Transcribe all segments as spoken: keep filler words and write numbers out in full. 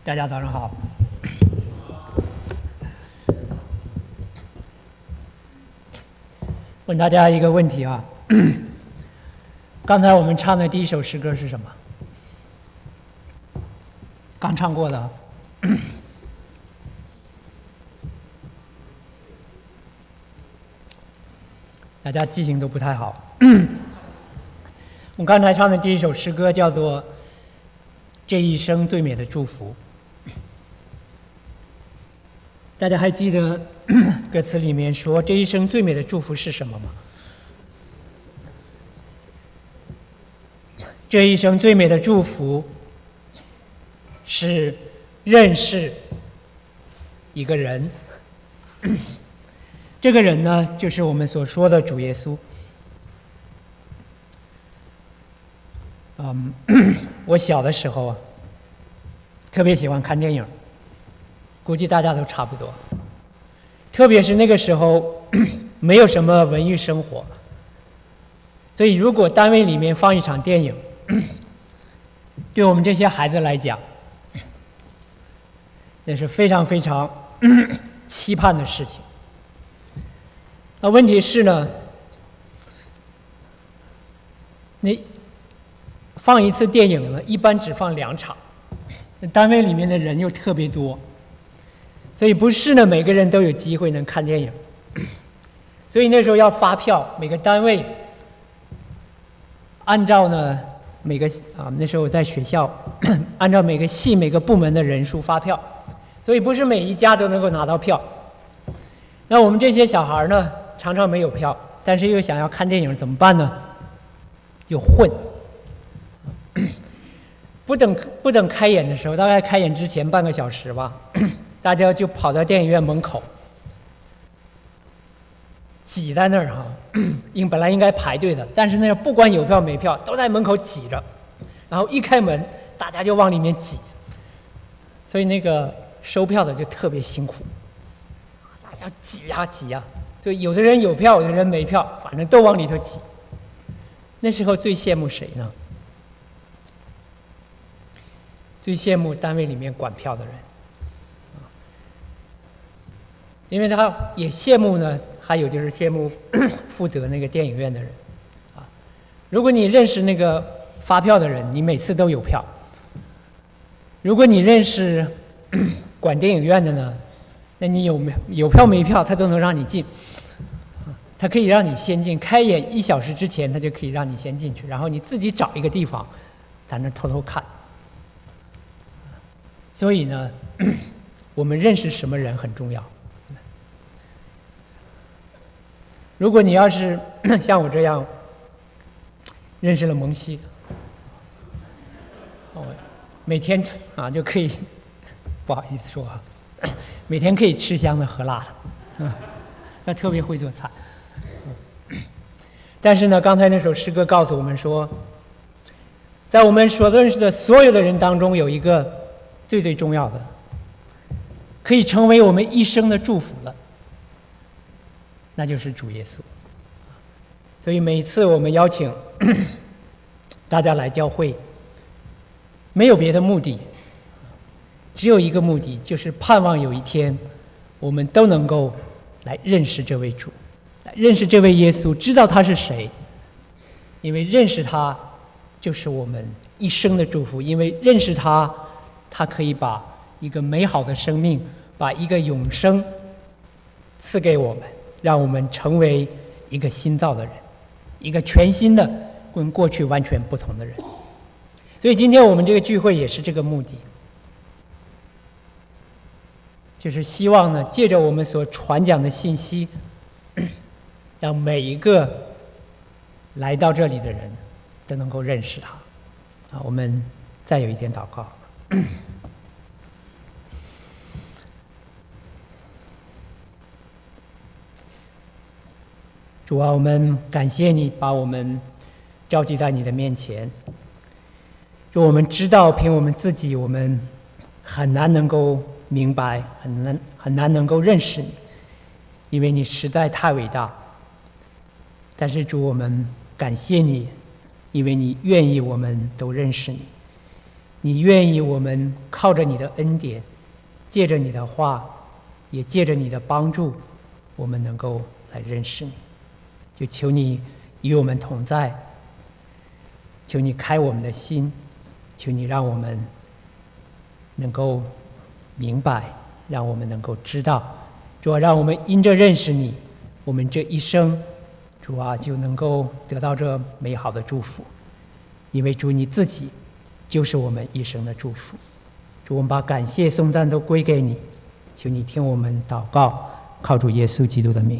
大家早上好。问大家一个问题啊，刚才我们唱的第一首诗歌是什么？刚唱过的啊。大家记性都不太好。我们刚才唱的第一首诗歌叫做《这一生最美的祝福》。大家还记得歌词里面说这一生最美的祝福是什么吗？这一生最美的祝福是认识一个人，这个人呢，就是我们所说的主耶稣。嗯，我小的时候啊，特别喜欢看电影，估计大家都差不多。特别是那个时候，没有什么文娱生活，所以如果单位里面放一场电影，对我们这些孩子来讲，那是非常非常期盼的事情。那问题是呢，那放一次电影呢，一般只放两场，单位里面的人又特别多，所以不是呢每个人都有机会能看电影。所以那时候要发票，每个单位按照呢每个啊那时候我在学校，按照每个系每个部门的人数发票，所以不是每一家都能够拿到票。那我们这些小孩呢，常常没有票，但是又想要看电影，怎么办呢？就混。不等不等开演的时候，大概开演之前半个小时吧，大家就跑到电影院门口，挤在那儿哈。应本来应该排队的，但是那不管有票没票，都在门口挤着。然后一开门，大家就往里面挤，所以那个收票的就特别辛苦，大家挤呀挤呀，就有的人有票，有的人没票，反正都往里头挤。那时候最羡慕谁呢？最羡慕单位里面管票的人，因为他也羡慕呢，还有就是羡慕负责那个电影院的人，啊，如果你认识那个发票的人，你每次都有票；如果你认识管电影院的呢，那你有没有票没票，他都能让你进，他可以让你先进，开演一小时之前，他就可以让你先进去，然后你自己找一个地方，在那偷偷看。所以呢，我们认识什么人很重要。如果你要是像我这样认识了蒙西，哦，每天啊就可以，不好意思说啊，每天可以吃香的喝辣的，他特别会做菜。但是呢，刚才那首诗歌告诉我们说，在我们所认识的所有的人当中，有一个最最重要的，可以成为我们一生的祝福的，那就是主耶稣。所以每次我们邀请大家来教会，没有别的目的，只有一个目的，就是盼望有一天我们都能够来认识这位主，来认识这位耶稣，知道他是谁。因为认识他就是我们一生的祝福，因为认识他，他可以把一个美好的生命，把一个永生赐给我们，让我们成为一个新造的人，一个全新的跟过去完全不同的人。所以今天我们这个聚会也是这个目的，就是希望呢，借着我们所传讲的信息，让每一个来到这里的人都能够认识他。啊，我们再有一点祷告。主啊，我们感谢你把我们召集在你的面前。主，我们知道凭我们自己，我们很难能够明白，很难很难能够认识你，因为你实在太伟大。但是主，我们感谢你，因为你愿意我们都认识你。 你愿意我们靠着你的恩典，借着你的话，也借着你的帮助，我们能够来认识你。就求你与我们同在，求你开我们的心，求你让我们能够明白，让我们能够知道，主啊，让我们因着认识你，我们这一生，主啊，就能够得到这美好的祝福。因为主你自己就是我们一生的祝福。主，我们把感谢颂赞都归给你，求你听我们祷告，靠主耶稣基督的名。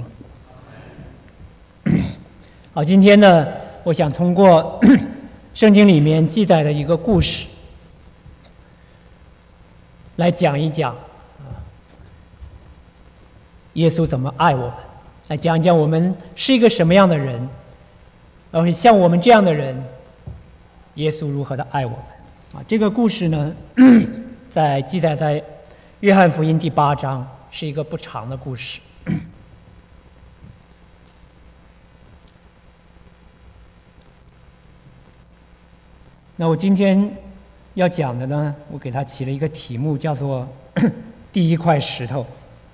好，今天呢，我想通过圣经里面记载的一个故事来讲一讲耶稣怎么爱我们，来讲一讲我们是一个什么样的人，而且像我们这样的人，耶稣如何的爱我们啊？这个故事呢，在记载在约翰福音第八章，是一个不长的故事。那我今天要讲的呢，我给它起了一个题目，叫做第一块石头。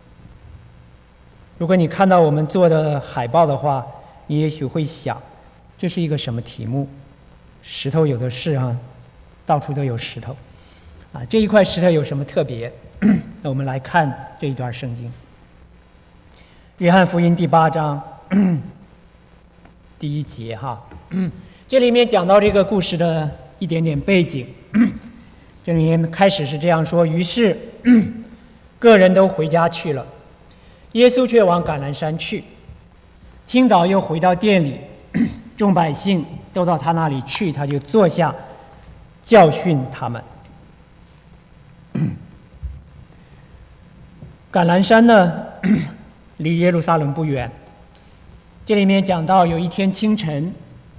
如果你看到我们做的海报的话，你也许会想，这是一个什么题目？石头有的是啊，到处都有石头啊，这一块石头有什么特别？那我们来看这一段圣经，约翰福音第八章第一节哈，这里面讲到这个故事的一点点背景。这里面开始是这样说：于是个人都回家去了，耶稣却往橄榄山去。清早又回到店里，众百姓都到他那里去，他就坐下教训他们。橄榄山呢，离耶路撒冷不远。这里面讲到有一天清晨，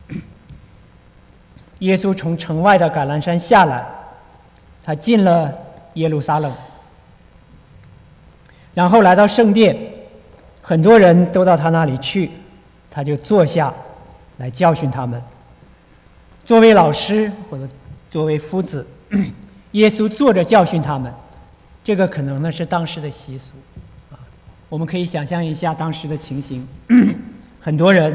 耶稣从城外的橄榄山下来，他进了耶路撒冷，然后来到圣殿，很多人都到他那里去，他就坐下来教训他们。作为老师或者作为夫子，耶稣坐着教训他们，这个可能呢是当时的习俗啊。我们可以想象一下当时的情形，很多人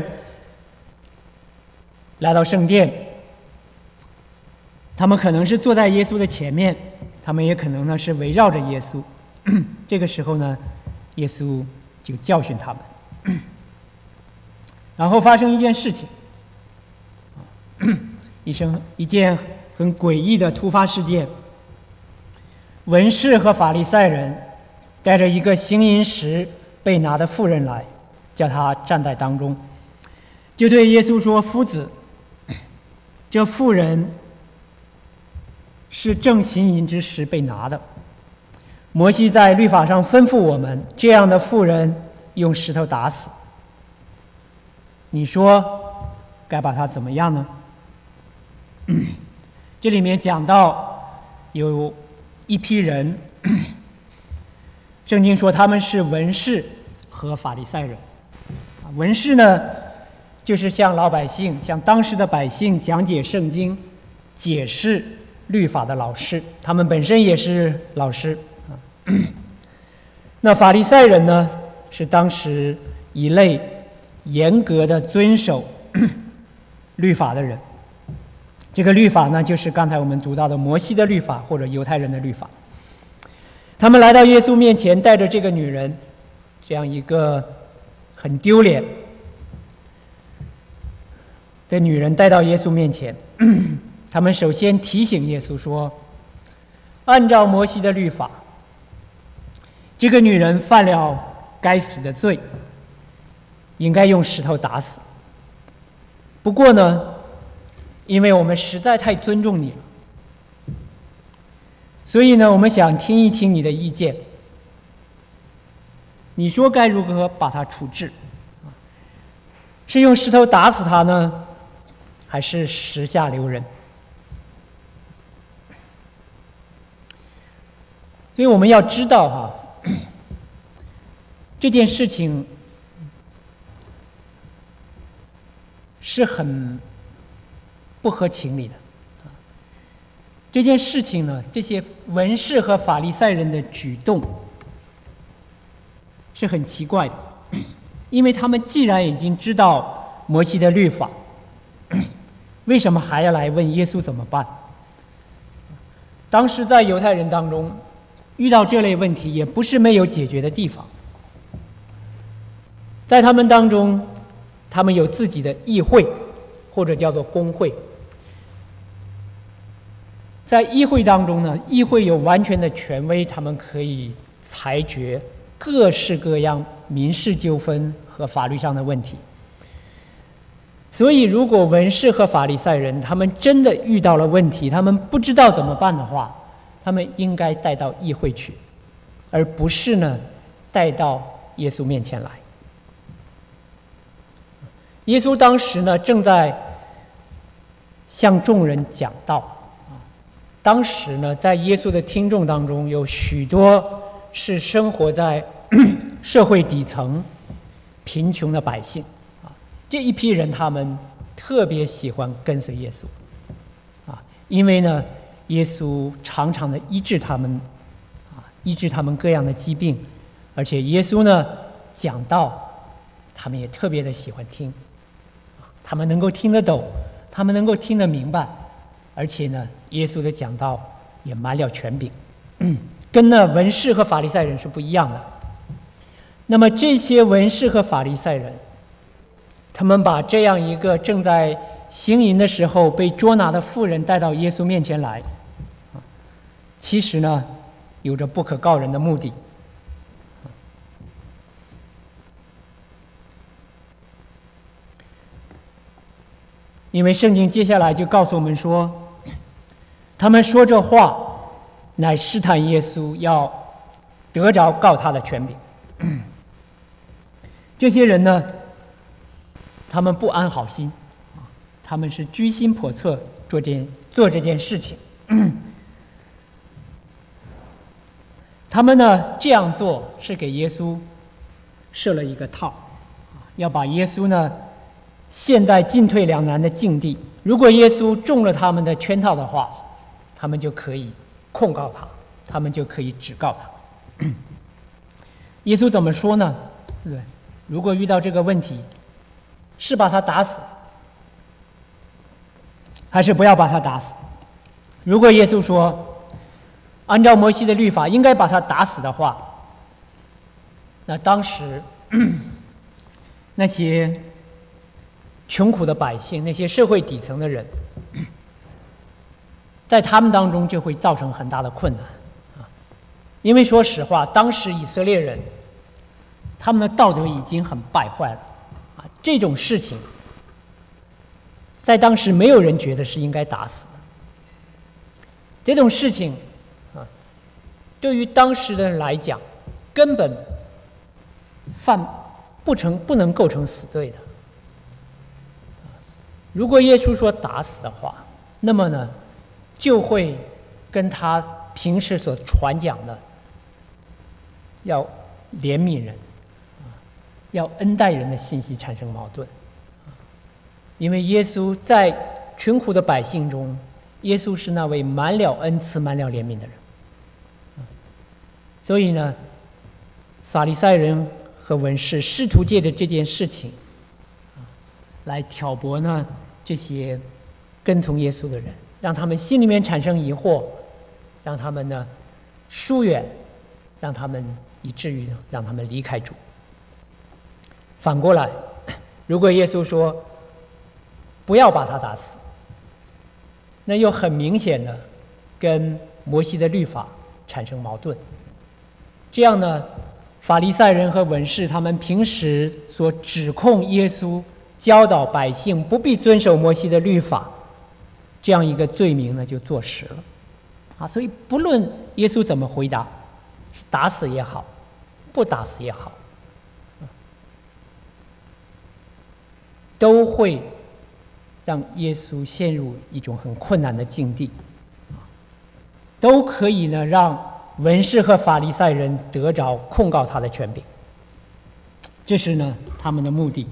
来到圣殿，他们可能是坐在耶稣的前面，他们也可能呢是围绕着耶稣。这个时候呢，耶稣就教训他们。然后发生一件事情，一生一件很诡异的突发事件。文士和法利赛人带着一个行淫时被拿的妇人来，叫他站在当中，就对耶稣说：夫子，这妇人是正行淫之时被拿的。摩西在律法上吩咐我们，这样的妇人用石头打死。你说该把他怎么样呢？这里面讲到有一批人，圣经说他们是文士和法利赛人。文士呢，就是向老百姓、向当时的百姓讲解圣经、解释律法的老师，他们本身也是老师。那法利赛人呢，是当时一类严格的遵守律法的人。这个律法呢，就是刚才我们读到的摩西的律法或者犹太人的律法。他们来到耶稣面前，带着这个女人，这样一个很丢脸的女人带到耶稣面前。他们首先提醒耶稣说，按照摩西的律法，这个女人犯了该死的罪，应该用石头打死。不过呢，因为我们实在太尊重你了，所以呢，我们想听一听你的意见。你说该如何把她处置？是用石头打死她呢，还是石下留人？所以我们要知道哈，这件事情是很不合情理的。 这件事情呢，这些文士和法利赛人的举动是很奇怪的，因为他们既然已经知道摩西的律法，为什么还要来问耶稣怎么办？当时在犹太人当中，遇到这类问题也不是没有解决的地方。在他们当中，他们有自己的议会，或者叫做公会。在议会当中呢，议会有完全的权威，他们可以裁决各式各样民事纠纷和法律上的问题。所以，如果文士和法利赛人他们真的遇到了问题，他们不知道怎么办的话，他们应该带到议会去，而不是呢带到耶稣面前来。耶稣当时呢正在向众人讲道。当时呢，在耶稣的听众当中，有许多是生活在社会底层、贫穷的百姓啊。这一批人，他们特别喜欢跟随耶稣啊，因为呢，耶稣常常的医治他们啊，医治他们各样的疾病，而且耶稣呢讲道，他们也特别的喜欢听，他们能够听得懂，他们能够听得明白。而且呢，耶稣的讲道也满了权柄，嗯、跟那文士和法利赛人是不一样的。那么这些文士和法利赛人，他们把这样一个正在行淫的时候被捉拿的妇人带到耶稣面前来，其实呢，有着不可告人的目的。因为圣经接下来就告诉我们说，他们说这话乃试探耶稣，要得着告他的权柄。这些人呢，他们不安好心，他们是居心叵测做这做这件事情。他们呢这样做是给耶稣设了一个套，要把耶稣呢陷在进退两难的境地。如果耶稣中了他们的圈套的话，他们就可以控告他，他们就可以指告他。耶稣怎么说呢？对不对？如果遇到这个问题，是把他打死，还是不要把他打死？如果耶稣说，按照摩西的律法应该把他打死的话，那当时那些穷苦的百姓，那些社会底层的人，在他们当中就会造成很大的困难啊！因为说实话，当时以色列人他们的道德已经很败坏了啊，这种事情在当时没有人觉得是应该打死的。这种事情啊，对于当时的人来讲，根本犯不成不能构成死罪的。如果耶稣说打死的话，那么呢，就会跟他平时所传讲的要怜悯人、要恩待人的信息产生矛盾。因为耶稣在穷苦的百姓中，耶稣是那位满了恩慈、满了怜悯的人。所以呢，法利赛人和文士试图借着这件事情来挑拨呢这些跟从耶稣的人，让他们心里面产生疑惑，让他们呢疏远，让他们以至于让他们离开主。反过来，如果耶稣说不要把他打死，那又很明显的跟摩西的律法产生矛盾。这样呢，法利赛人和文士他们平时所指控耶稣教导百姓不必遵守摩西的律法，这样一个罪名呢就坐实了啊！所以不论耶稣怎么回答，打死也好，不打死也好，都会让耶稣陷入一种很困难的境地，都可以呢让文士和法利赛人得着控告他的权柄，这是呢他们的目的。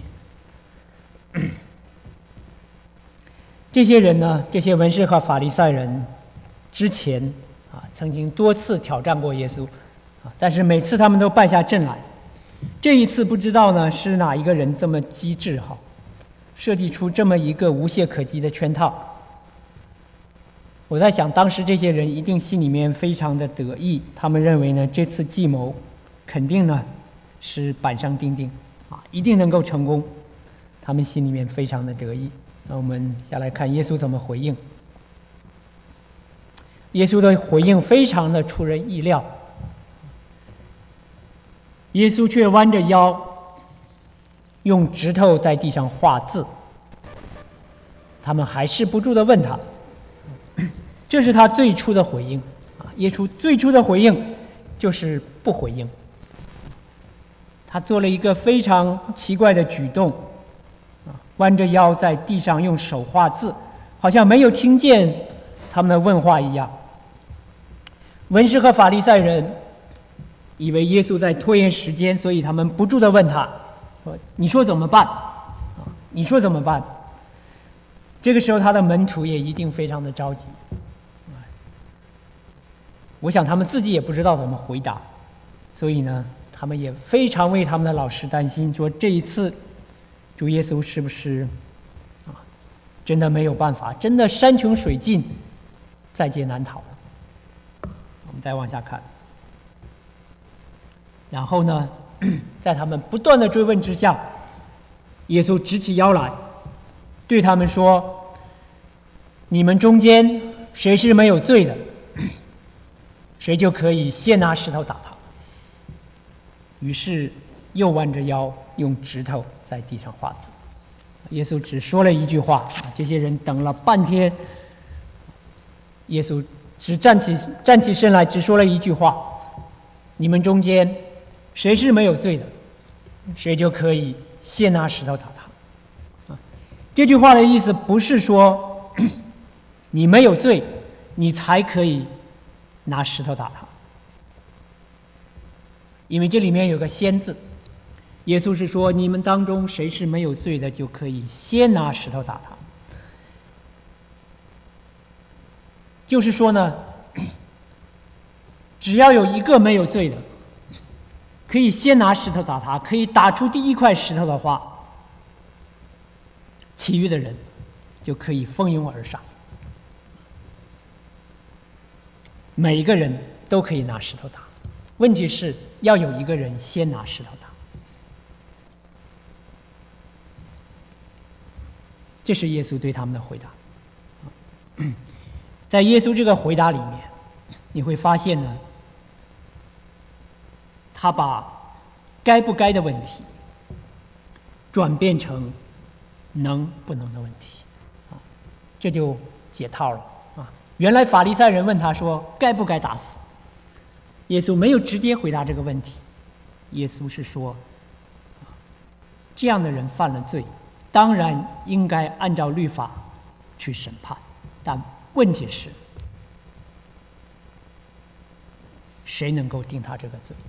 这些人呢，这些文士和法利赛人， 之前啊曾经多次挑战过耶稣，啊，但是每次他们都败下阵来。这一次不知道呢是哪一个人这么机智哈，设计出这么一个无懈可击的圈套。我在想，当时这些人一定心里面非常的得意，他们认为呢这次计谋肯定呢是板上钉钉啊，一定能够成功，他们心里面非常的得意。那我们下来看耶稣怎么回应。耶稣的回应非常的出人意料，耶稣却弯着腰，用指头在地上画字。他们还是不住地问他，这是他最初的回应啊！耶稣最初的回应就是不回应。他做了一个非常奇怪的举动，啊，弯着腰在地上用手画字，好像没有听见他们的问话一样。文士和法利赛人以为耶稣在拖延时间，所以他们不住地问他说：“你说怎么办？啊，你说怎么办？”这个时候，他的门徒也一定非常的着急。我想他们自己也不知道怎么回答，所以呢，他们也非常为他们的老师担心，说这一次主耶稣是不是啊真的没有办法，真的山穷水尽，在劫难逃了。我们再往下看，然后呢，在他们不断的追问之下，耶稣直起腰来，对他们说：“你们中间谁是没有罪的，谁就可以先拿石头打他。”于是又弯着腰，用指头在地上画字。耶稣只说了一句话，这些人等了半天，耶稣只站起站起身来，只说了一句话：“你们中间谁是没有罪的，谁就可以先拿石头打他。”啊，这句话的意思不是说你没有罪，你才可以拿石头打他，因为这里面有个先字。耶稣是说，你们当中谁是没有罪的，就可以先拿石头打他。就是说呢，只要有一个没有罪的，可以先拿石头打他，可以打出第一块石头的话，其余的人就可以蜂拥而上，每一个人都可以拿石头打。问题是要有一个人先拿石头打。这是耶稣对他们的回答。在耶稣这个回答里面，你会发现呢，他把该不该的问题转变成能不能的问题，啊，这就解套了啊！原来法利赛人问他说该不该打死，耶稣没有直接回答这个问题，耶稣是说，这样的人犯了罪，当然应该按照律法去审判，但问题是，谁能够定他这个罪？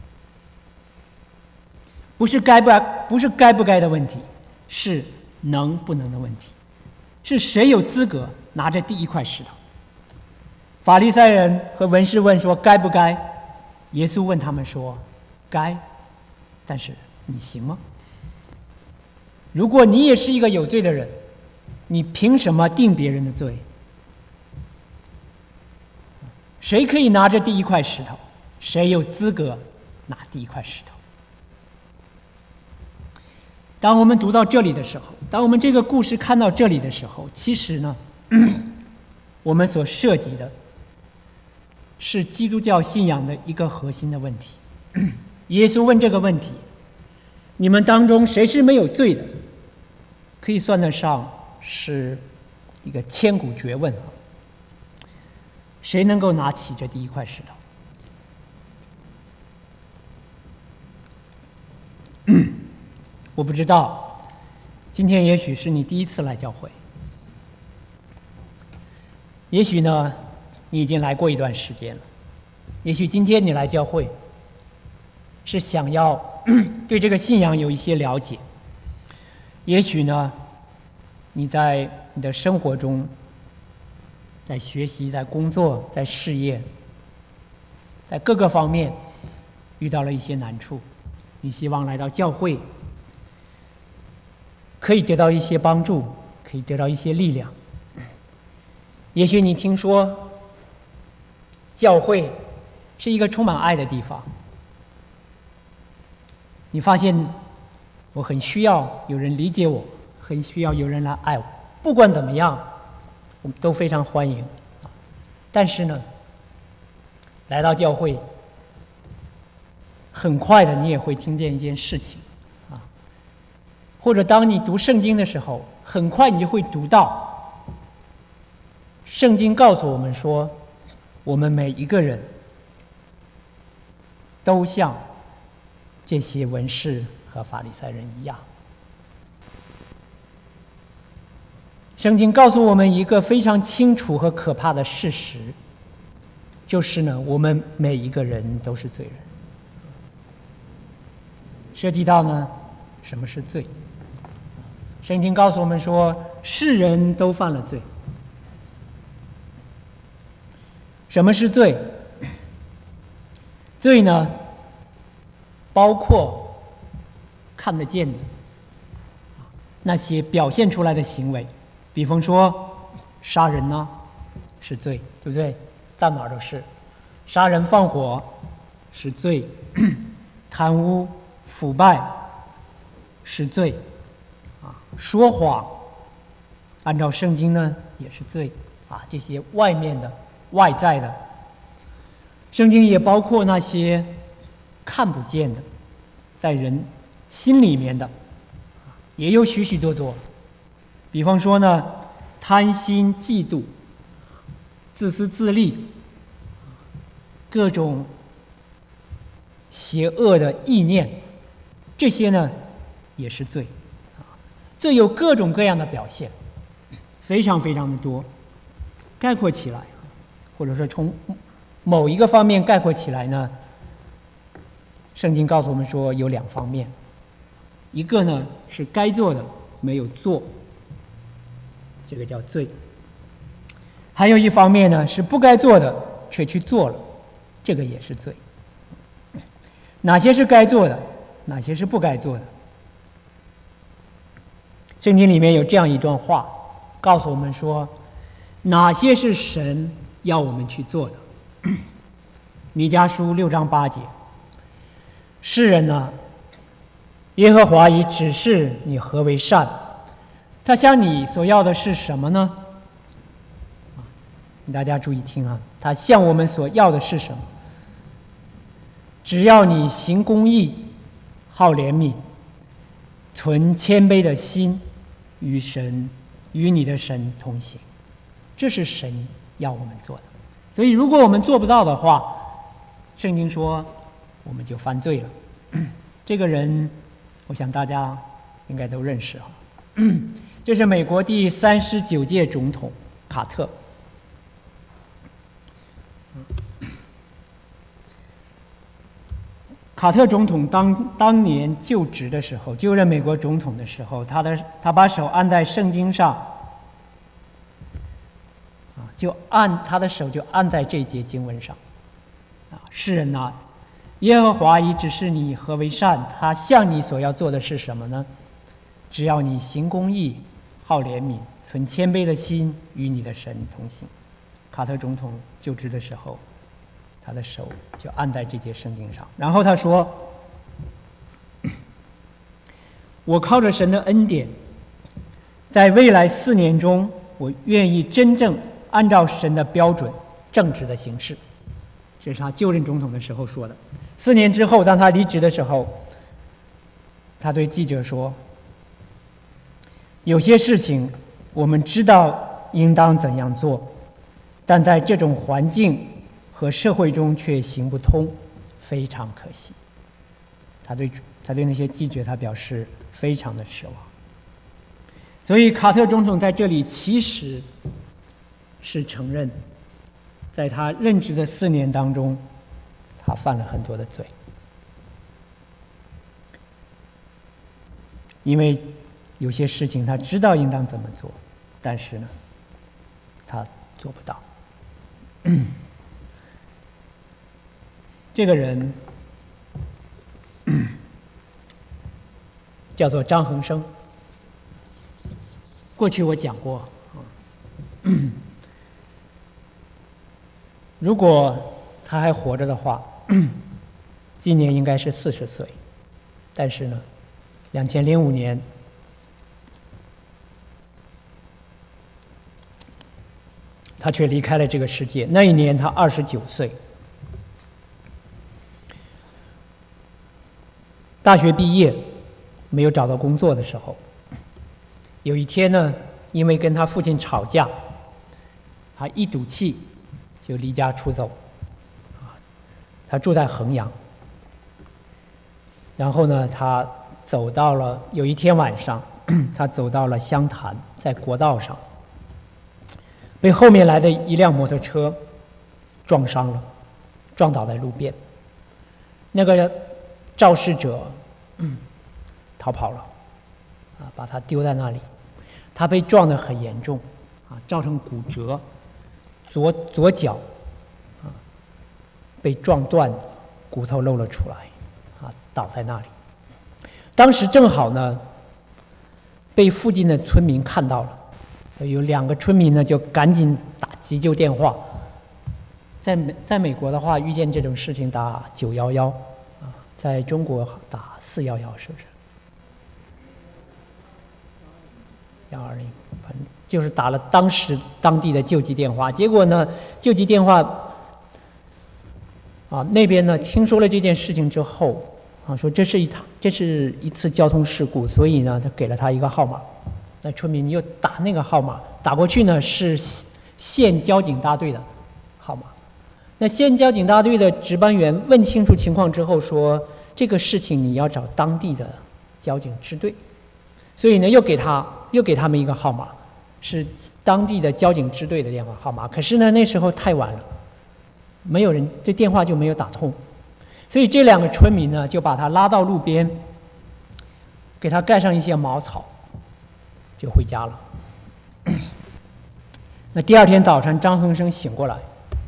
不是该不该，不是该不该的问题，是能不能的问题。是谁有资格拿着第一块石头？法利赛人和文士问说该不该？耶稣问他们说该，但是你行吗？如果你也是一个有罪的人，你凭什么定别人的罪？谁可以拿着第一块石头？谁有资格拿第一块石头？当我们读到这里的时候，当我们这个故事看到这里的时候，其实呢，我们所涉及的是基督教信仰的一个核心的问题。耶稣问这个问题：你们当中谁是没有罪的？可以算得上是一个千古绝问啊！谁能够拿起这第一块石头？我不知道，今天也许是你第一次来教会，也许呢，你已经来过一段时间了，也许今天你来教会，是想要对这个信仰有一些了解，也许呢，你在你的生活中在学习、在工作、在事业，在各个方面遇到了一些难处，你希望来到教会，可以得到一些帮助，可以得到一些力量。也许你听说教会是一个充满爱的地方，你发现我很需要有人理解我，很需要有人来爱我。不管怎么样，我们都非常欢迎。但是呢，来到教会，很快的你也会听见一件事情啊，或者当你读圣经的时候，很快你就会读到，圣经告诉我们说，我们每一个人都像这些文士和法利赛人一样。圣经告诉我们一个非常清楚和可怕的事实，就是呢，我们每一个人都是罪人。涉及到呢，什么是罪？圣经告诉我们说，世人都犯了罪。什么是罪？罪呢，包括看得见的那些表现出来的行为，比方说杀人呢、啊、是罪，对不对？到哪儿都是。杀人放火是罪，贪污腐败是罪，啊，说谎按照圣经呢也是罪啊。这些外面的外在的，圣经也包括那些看不见的，在人心里面的也有许许多多。比方说呢，贪心嫉妒、自私自利，各种邪恶的意念，这些呢也是罪。罪有各种各样的表现，非常非常的多。概括起来，或者说从某一个方面概括起来呢，圣经告诉我们说有两方面，一个呢是该做的没有做，这个叫罪；还有一方面呢是不该做的却去做了，这个也是罪。哪些是该做的，哪些是不该做的？圣经里面有这样一段话，告诉我们说，哪些是神要我们去做的。弥迦书六章八节，世人呢，耶和华已指示你何为善，他向你所要的是什么呢？大家注意听啊，他向我们所要的是什么？只要你行公义，好怜悯，存谦卑的心，与神与你的神同行，这是神要我们做的。所以如果我们做不到的话，圣经说我们就犯罪了。这个人我想大家应该都认识啊，这是美国第三十九届总统卡特。卡特总统当当年就职的时候，就任美国总统的时候，他的他把手按在圣经上，啊，就按他的手就按在这节经文上，啊，世人呐，耶和华已指示你何为善，他向你所要做的是什么呢？只要你行公义，好怜悯，存谦卑的心，与你的神同行。卡特总统就职的时候，他的手就按在这节圣经上，然后他说，我靠着神的恩典，在未来四年中，我愿意真正按照神的标准正直的行事。这是他就任总统的时候说的。四年之后，当他离职的时候，他对记者说，有些事情我们知道应当怎样做，但在这种环境和社会中却行不通，非常可惜。他对他对那些记者他表示非常的失望。所以卡特总统在这里其实是承认，在他任职的四年当中，他犯了很多的罪，因为有些事情他知道应当怎么做，但是呢，他做不到。这个人叫做张恒生，过去我讲过，如果他还活着的话，今年应该是四十岁，但是呢，两千零五年，他却离开了这个世界。那一年他二十九岁，大学毕业，没有找到工作的时候，有一天呢，因为跟他父亲吵架，他一赌气就离家出走。他住在衡阳，然后呢，他走到了有一天晚上，他走到了湘潭，在国道上，被后面来的一辆摩托车撞伤了，撞倒在路边。那个肇事者、嗯、逃跑了，啊，把他丢在那里。他被撞得很严重，啊，造成骨折，左左脚。被撞断，骨头露了出来，啊，倒在那里。当时正好呢，被附近的村民看到了，有两个村民呢就赶紧打急救电话。在美在美国的话，遇见这种事情打九幺幺，啊，在中国打四幺幺，是不是？幺二零，反正就是打了当时当地的救急电话。结果呢，救急电话。啊，那边呢听说了这件事情之后，啊，说这是一场，这是一次交通事故，所以呢，他给了他一个号码。那村民又打那个号码，打过去呢是县交警大队的号码。那县交警大队的值班员问清楚情况之后说，这个事情你要找当地的交警支队，所以呢又给他又给他们一个号码，是当地的交警支队的电话号码。可是呢那时候太晚了。没有人，这电话就没有打通，所以这两个村民呢，就把他拉到路边，给他盖上一些茅草，就回家了。那第二天早晨，张恒生醒过来，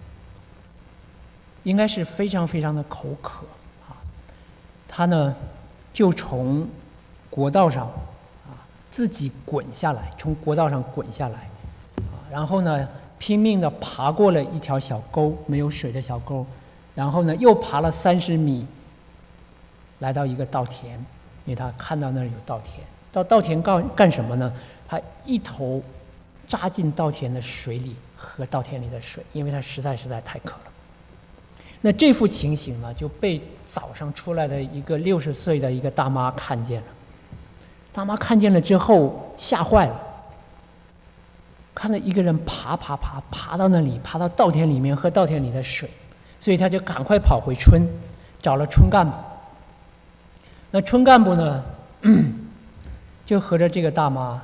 应该是非常非常的口渴啊，他呢就从国道上啊自己滚下来，从国道上滚下来，啊，然后呢。拼命地爬过了一条小沟，没有水的小沟，然后呢，又爬了三十米，来到一个稻田，因为他看到那儿有稻田。到稻田干干什么呢？他一头扎进稻田的水里，喝稻田里的水，因为他实在实在太渴了。那这幅情形呢，就被早上出来的一个六十岁的一个大妈看见了。大妈看见了之后，吓坏了。看到一个人爬爬爬爬到那里，爬到稻田里面喝稻田里的水，所以他就赶快跑回村，找了村干部。那村干部呢，就和着这个大妈，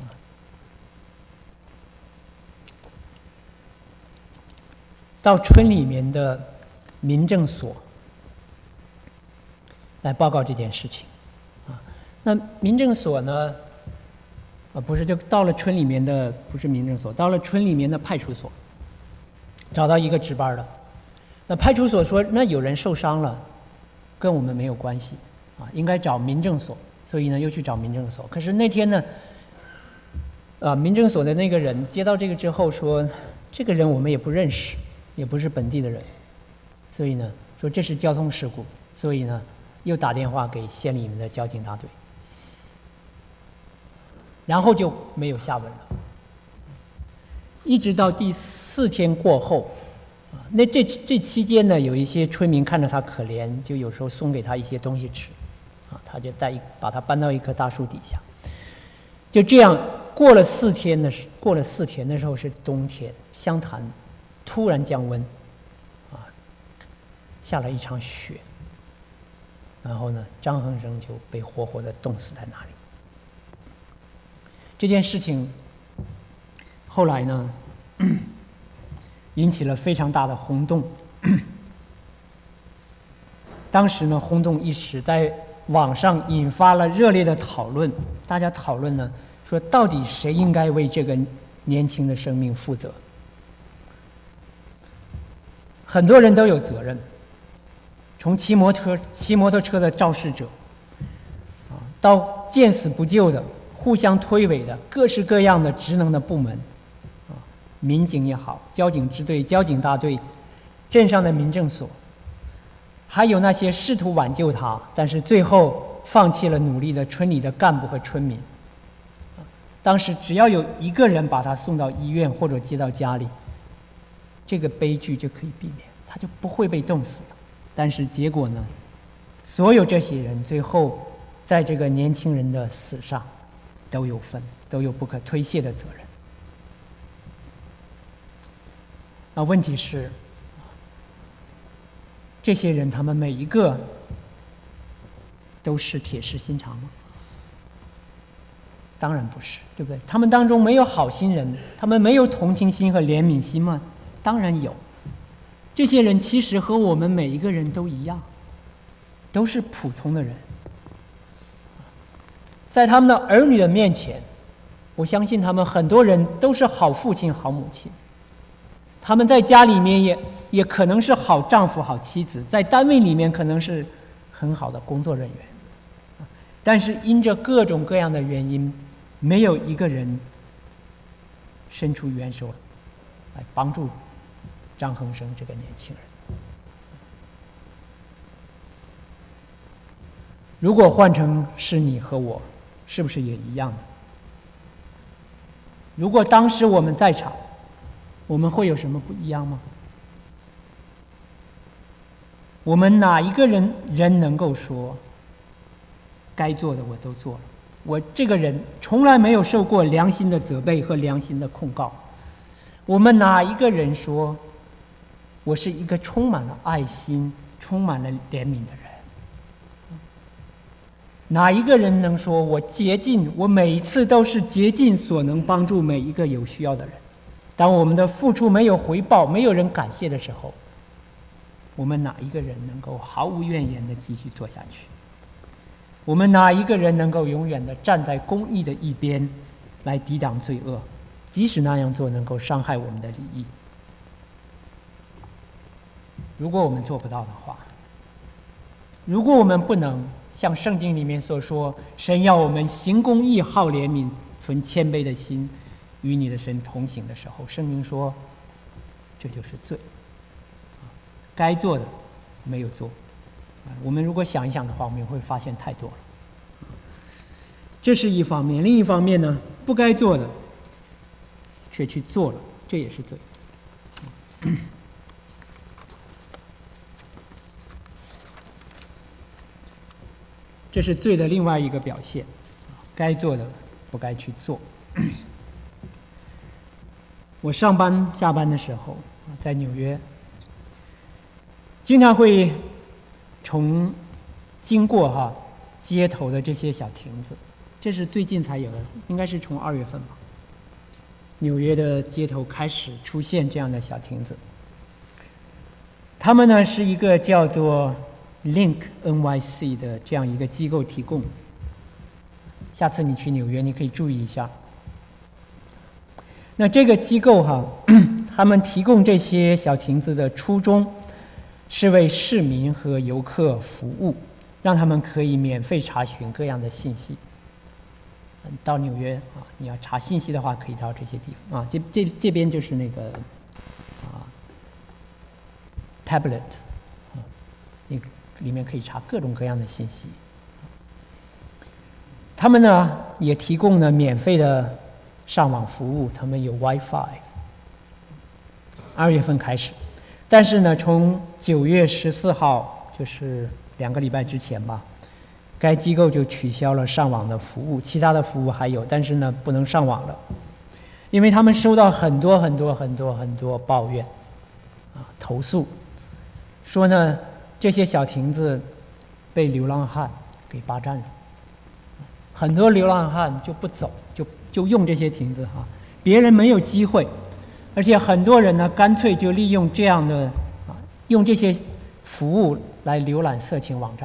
到村里面的民政所来报告这件事情。啊，那民政所呢？啊，不是，就到了村里面的，不是民政所，到了村里面的派出所，找到一个值班的。那派出所说，那有人受伤了，跟我们没有关系，啊，应该找民政所，所以呢又去找民政所。可是那天呢，啊，民政所的那个人接到这个之后说，这个人我们也不认识，也不是本地的人，所以呢说这是交通事故，所以呢又打电话给县里面的交警大队。然后就没有下文了，一直到第四天过后，啊，那这这期间呢，有一些村民看着他可怜，就有时候送给他一些东西吃，啊，他就带一把他搬到一棵大树底下，就这样过了四天的时，过了四天，那时候是冬天，湘潭突然降温，啊，下了一场雪，然后呢，张恒生就被活活的冻死在那里。这件事情后来呢，引起了非常大的轰动。当时呢，轰动一时，在网上引发了热烈的讨论。大家讨论呢，说到底谁应该为这个年轻的生命负责？ 很多人都有责任，从骑摩托骑摩托车的肇事者，啊，到见死不救的、互相推诿的各式各样的职能的部门，啊，民警也好，交警支队、交警大队，镇上的民政所，还有那些试图挽救他，但是最后放弃了努力的村里的干部和村民。当时只要有一个人把他送到医院或者接到家里，这个悲剧就可以避免，他就不会被冻死了。但是结果呢，所有这些人最后在这个年轻人的死上都有份，都有不可推卸的责任。那问题是，这些人他们每一个都是铁石心肠吗？当然不是，对不对？他们当中没有好心人，他们没有同情心和怜悯心吗？当然有。这些人其实和我们每一个人都一样，都是普通的人。在他们的儿女的面前，我相信他们很多人都是好父亲、好母亲。他们在家里面也也可能是好丈夫、好妻子，在单位里面可能是很好的工作人员。但是因着各种各样的原因，没有一个人伸出援手来帮助张恒生这个年轻人。如果换成是你和我，是不是也一样的？如果当时我们在场，我们会有什么不一样吗？我们哪一个人人能够说该做的我都做了，我这个人从来没有受过良心的责备和良心的控告？我们哪一个人说我是一个充满了爱心、充满了怜悯的人？哪一个人能说我竭尽，我每一次都是竭尽所能帮助每一个有需要的人？当我们的付出没有回报，没有人感谢的时候，我们哪一个人能够毫无怨言地继续做下去？我们哪一个人能够永远地站在公义的一边，来抵挡罪恶，即使那样做能够伤害我们的利益？如果我们做不到的话，如果我们不能像圣经里面所说，神要我们行公义、好怜悯、存谦卑的心，与你的神同行的时候，圣经说这就是罪，该做的没有做。我们如果想一想的话，我们会发现太多了。这是一方面，另一方面呢，不该做的却去做了，这也是罪。这是罪的另外一个表现，该做的不该去做。我上班下班的时候，在纽约，经常会从经过哈街头的这些小亭子，这是最近才有的，应该是从二月份吧。纽约的街头开始出现这样的小亭子，他们呢是一个叫做 Link N Y C 的这样一个机构提供。下次你去纽约，你可以注意一下。那这个机构哈，他们提供这些小亭子的初衷是为市民和游客服务，让他们可以免费查询各样的信息。到纽约啊，你要查信息的话，可以到这些地方啊。这这这边就是那个啊 tablet 啊，那里面可以查各种各样的信息。他们呢也提供了免费的上网服务，他们有 WiFi。二月份开始，但是呢，从九月十四号，就是两个礼拜之前吧，该机构就取消了上网的服务，其他的服务还有，但是呢，不能上网了，因为他们收到很多很多很多很多抱怨，啊，投诉，说呢，这些小亭子被流浪汉给霸占了。很多流浪汉就不走，就就用这些亭子哈，别人没有机会，而且很多人呢，干脆就利用这样的啊，用这些服务来浏览色情网站。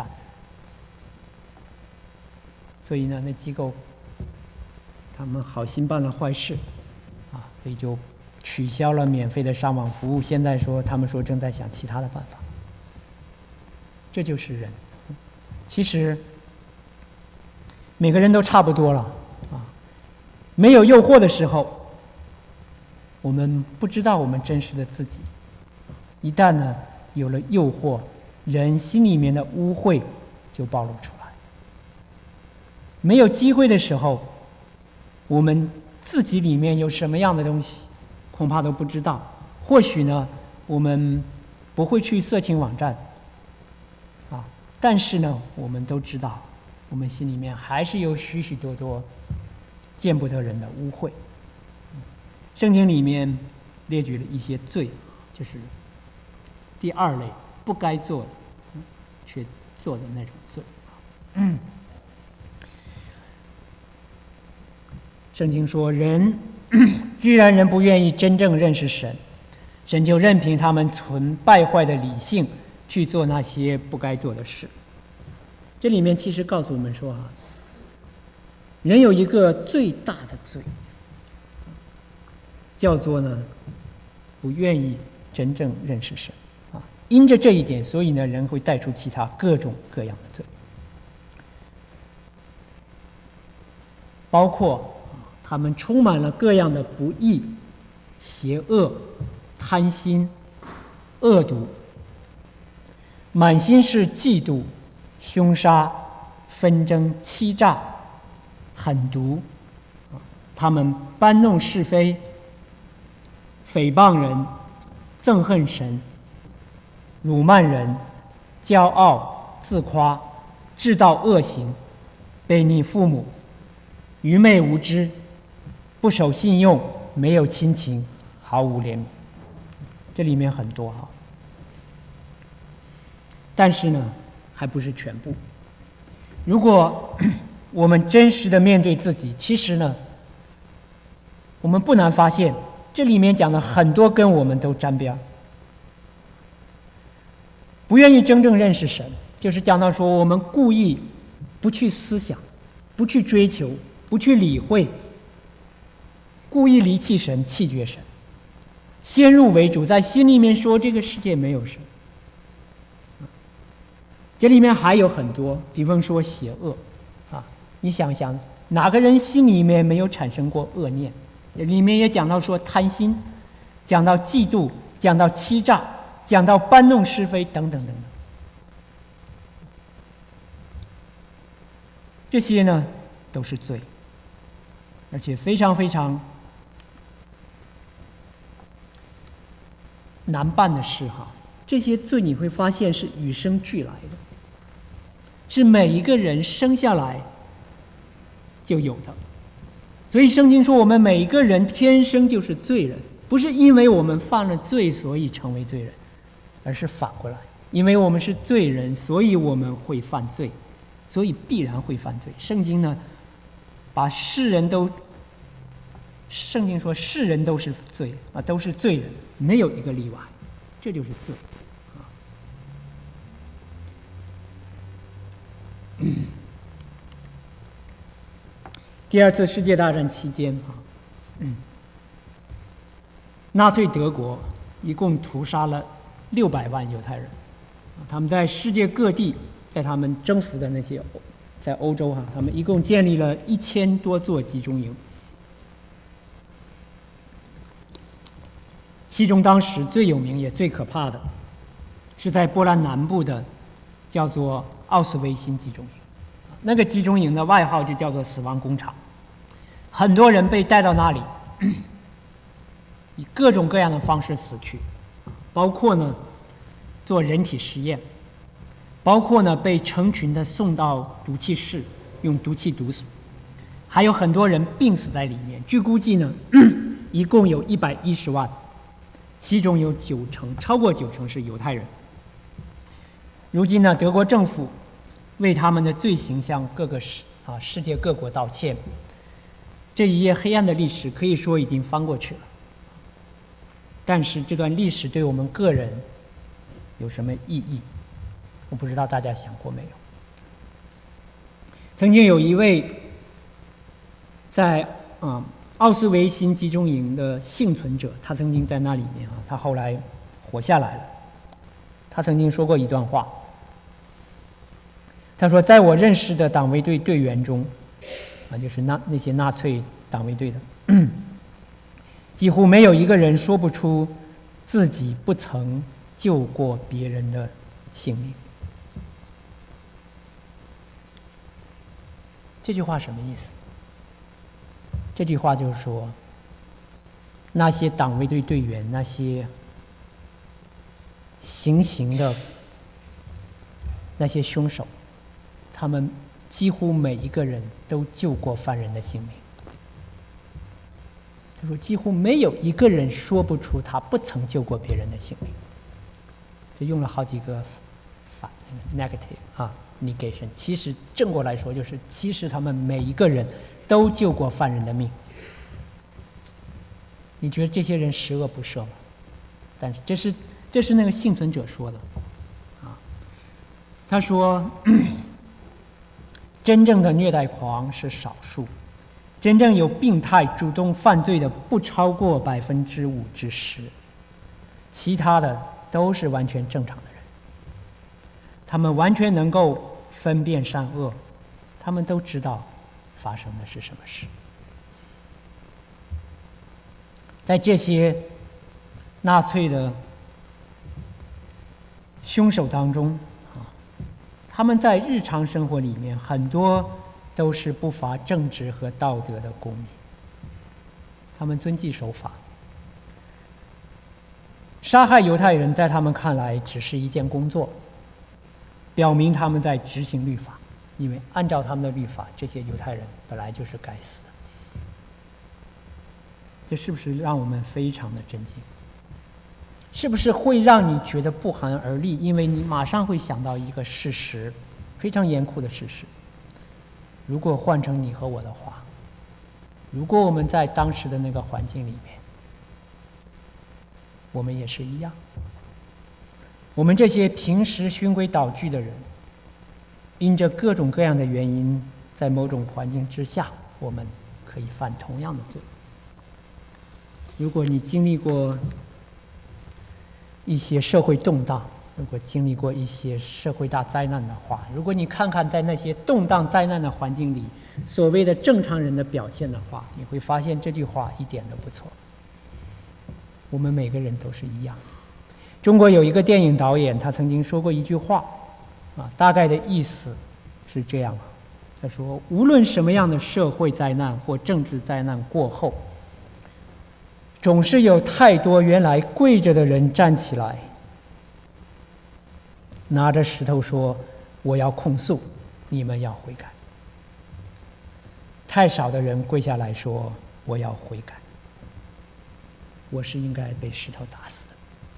所以呢，那机构他们好心办了坏事，啊，所以就取消了免费的上网服务，现在说他们说正在想其他的办法。这就是人。其实每个人都差不多了啊。没有诱惑的时候，我们不知道我们真实的自己。一旦呢有了诱惑，人心里面的污秽就暴露出来。没有机会的时候，我们自己里面有什么样的东西，恐怕都不知道。或许呢，我们不会去色情网站，啊，但是呢，我们都知道，我们心里面还是有许许多多见不得人的污秽。圣经里面列举了一些罪，就是第二类不该做的，却做的那种罪。嗯，圣经说，人既然人不愿意真正认识神，神就任凭他们存败坏的理性去做那些不该做的事。这里面其实告诉我们说啊，人有一个最大的罪，叫做呢不愿意真正认识神啊。因着这一点，所以呢人会带出其他各种各样的罪，包括他们充满了各样的不义、邪恶、贪心、恶毒，满心是嫉妒、凶杀、纷争、欺诈、狠毒。他们搬弄是非，诽谤人，憎恨神，辱骂人，骄傲自夸，制造恶行，悖逆父母，愚昧无知，不守信用，没有亲情，毫无怜悯。这里面很多哈，但是呢还不是全部。如果我们真实的面对自己，其实呢我们不难发现，这里面讲的很多跟我们都沾边。不愿意真正认识神，就是讲到说我们故意不去思想，不去追求，不去理会，故意离弃神，弃绝神，先入为主，在心里面说这个世界没有神。这里面还有很多，比方说邪恶啊，你想想哪个人心里面没有产生过恶念？里面也讲到说贪心，讲到嫉妒，讲到欺诈，讲到搬弄是非等等等等。这些呢都是罪，而且非常非常难办的事哈。这些罪你会发现是与生俱来的，是每一个人生下来就有的。所以圣经说我们每一个人天生就是罪人，不是因为我们犯了罪所以成为罪人，而是反过来，因为我们是罪人，所以我们会犯罪，所以必然会犯罪。圣经呢把世人都，圣经说世人都是罪啊，都是罪人，没有一个例外，这就是罪啊。嗯第二次世界大战期间啊，嗯，纳粹德国一共屠杀了六百万犹太人，他们在世界各地，在他们征服的那些，在欧洲哈、啊，他们一共建立了一千多座集中营。其中当时最有名也最可怕的，是在波兰南部的，叫做奥斯维辛集中营。那个集中营的外号就叫做死亡工厂，很多人被带到那里，以各种各样的方式死去，包括呢做人体实验，包括呢被成群的送到毒气室用毒气毒死，还有很多人病死在里面。据估计呢，一共有一百一十万，其中有九成，超过九成是犹太人。如今呢，德国政府为他们的罪行向各个世啊世界各国道歉。这一页黑暗的历史可以说已经翻过去了，但是这段历史对我们个人有什么意义？我不知道大家想过没有。曾经有一位在啊奥斯维辛集中营的幸存者，他曾经在那里面啊，他后来活下来了。他曾经说过一段话，他说：“在我认识的党卫队队员中，啊，就是那那些纳粹党卫队的，几乎没有一个人说不出自己不曾救过别人的性命。”这句话什么意思？这句话就是说，那些党卫队队员，那些行刑的那些凶手，他们几乎每一个人都救过犯人的性命。他说，几乎没有一个人说不出他不曾救过别人的性命。就用了好几个反 negative 啊 negation， 其实正过来说就是，其实他们每一个人都救过犯人的命。你觉得这些人十恶不赦吗？但是这是这是那个幸存者说的，啊，他说，真正的虐待狂是少数，真正有病态主动犯罪的不超过百分之五至十，其他的都是完全正常的人。他们完全能够分辨善恶，他们都知道发生的是什么事。在这些纳粹的凶手当中啊，他们在日常生活里面很多都是不乏正直和道德的公民，他们遵纪守法。杀害犹太人在他们看来只是一件工作，表明他们在执行律法，因为按照他们的律法，这些犹太人本来就是该死的。这是不是让我们非常的震惊？是不是会让你觉得不寒而栗？因为你马上会想到一个事实，非常严酷的事实。如果换成你和我的话，如果我们在当时的那个环境里面，我们也是一样。我们这些平时循规蹈矩的人，因着各种各样的原因，在某种环境之下，我们可以犯同样的罪。如果你经历过一些社会动荡，如果经历过一些社会大灾难的话，如果你看看在那些动荡灾难的环境里，所谓的正常人的表现的话，你会发现这句话一点都不错。我们每个人都是一样。中国有一个电影导演，他曾经说过一句话，啊，大概的意思是这样：他说，无论什么样的社会灾难或政治灾难过后，总是有太多原来跪着的人站起来，拿着石头说：“我要控诉，你们要悔改。”太少的人跪下来说：“我要悔改，我是应该被石头打死的。”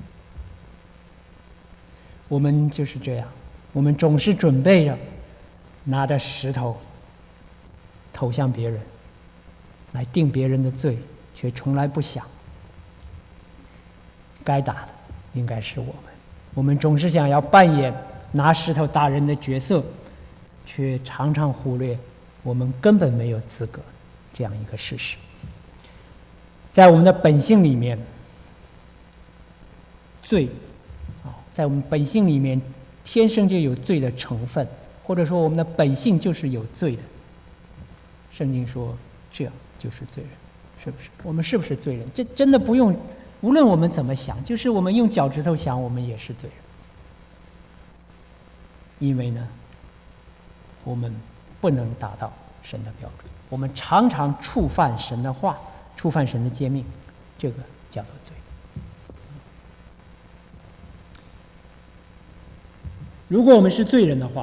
我们就是这样，我们总是准备着拿着石头投向别人，来定别人的罪，却从来不想该打的应该是我们。我们总是想要扮演拿石头打人的角色，却常常忽略我们根本没有资格这样一个事实。在我们的本性里面，罪啊，在我们本性里面天生就有罪的成分，或者说我们的本性就是有罪的。圣经说这就是罪人，是不是？我们是不是罪人？这真的不用，无论我们怎么想，就是我们用脚趾头想，我们也是罪人。因为呢，我们不能达到神的标准，我们常常触犯神的话，触犯神的诫命，这个叫做罪。如果我们是罪人的话，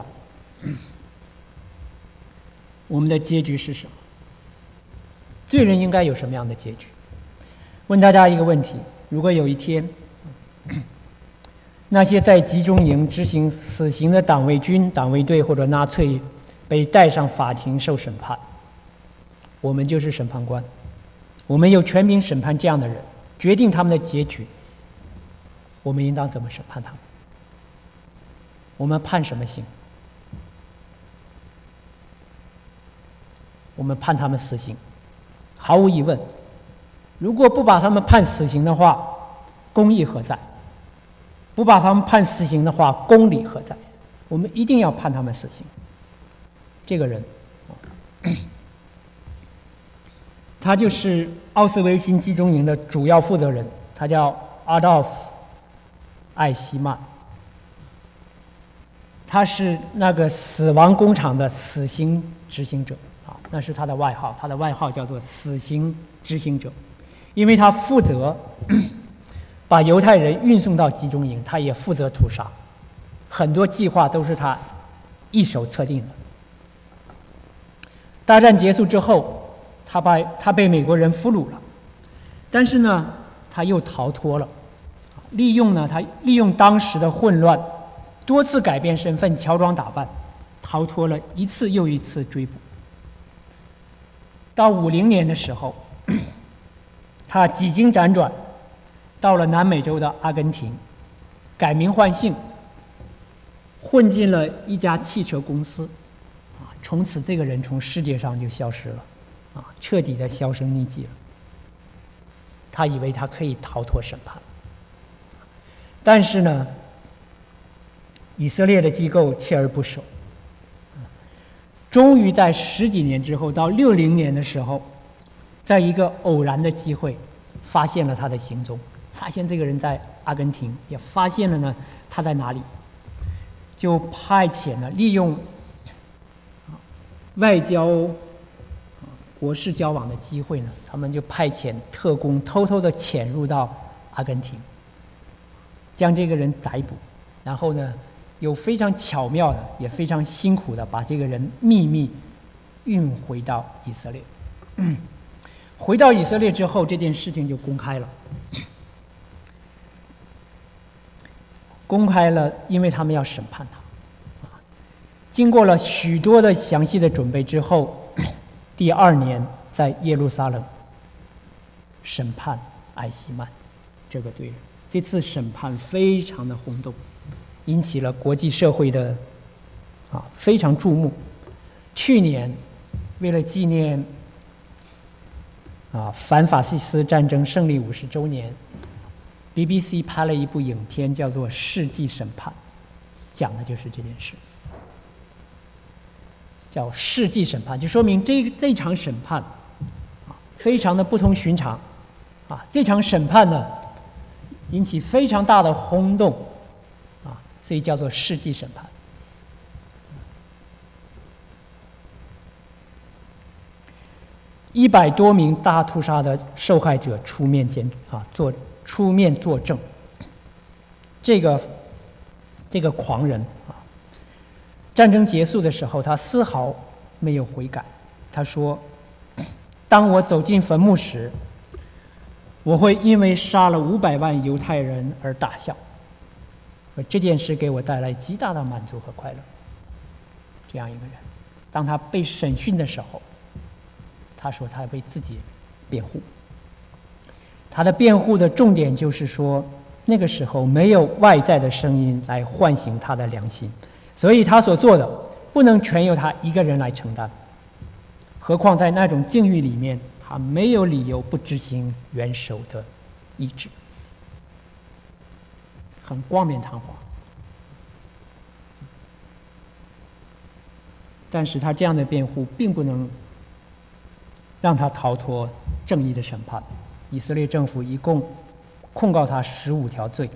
我们的结局是什么？罪人应该有什么样的结局？问大家一个问题：如果有一天，那些在集中营执行死刑的党卫军、党卫队或者纳粹被带上法庭受审判，我们就是审判官，我们有权柄审判这样的人，决定他们的结局。我们应当怎么审判他们？我们判什么刑？我们判他们死刑， 毫无疑问，如果不把他们判死刑的话，公义何在？不把他们判死刑的话，公理何在？我们一定要判他们死刑。这个人，他就是奥斯维辛集中营的主要负责人，他叫阿道夫·艾希曼。他是那个死亡工厂的死刑执行者啊，那是他的外号，他的外号叫做死刑执行者，因为他负责把犹太人运送到集中营，他也负责屠杀，很多计划都是他一手策定的。大战结束之后，他把他被美国人俘虏了，但是呢，他又逃脱了，利用呢他利用当时的混乱，多次改变身份，乔装打扮，逃脱了一次又一次追捕。到五零年的时候，他几经辗转，到了南美洲的阿根廷，改名换姓，混进了一家汽车公司，啊，从此这个人从世界上就消失了，啊，彻底的销声匿迹了。他以为他可以逃脱审判，但是呢，以色列的机构锲而不舍，终于在十几年之后，到六零年的时候，在一个偶然的机会，发现了他的行踪，发现这个人在阿根廷，也发现了呢他在哪里，就派遣了利用外交国事交往的机会呢，他们就派遣特工偷偷的潜入到阿根廷，将这个人逮捕，然后呢，又非常巧妙的，也非常辛苦的把这个人秘密运回到以色列。回到以色列之后，这件事情就公开了。公开了，因为他们要审判他。经过了许多的详细的准备之后，第二年在耶路撒冷审判艾希曼这个罪人。这次审判非常的轰动，引起了国际社会的啊非常注目。去年为了纪念啊反法西斯战争胜利五十周年 ，B B C 拍了一部影片，叫做《世纪审判》，讲的就是这件事。叫世纪审判，就说明这这场审判啊非常的不同寻常啊。这场审判呢引起非常大的轰动啊，所以叫做世纪审判。一百多名大屠杀的受害者出面见啊，做出面作证。这个这个狂人啊，战争结束的时候，他丝毫没有悔改。他说：“当我走进坟墓时，我会因为杀了五百万犹太人而大笑，而这件事给我带来极大的满足和快乐。”这样一个人，当他被审讯的时候，他说他为自己辩护。他的辩护的重点就是说，那个时候没有外在的声音来唤醒他的良心，所以他所做的不能全由他一个人来承担。何况在那种境遇里面，他没有理由不执行元首的意志，很冠冕堂皇。但是他这样的辩护并不能让他逃脱正义的审判。以色列政府一共控告他十五条罪，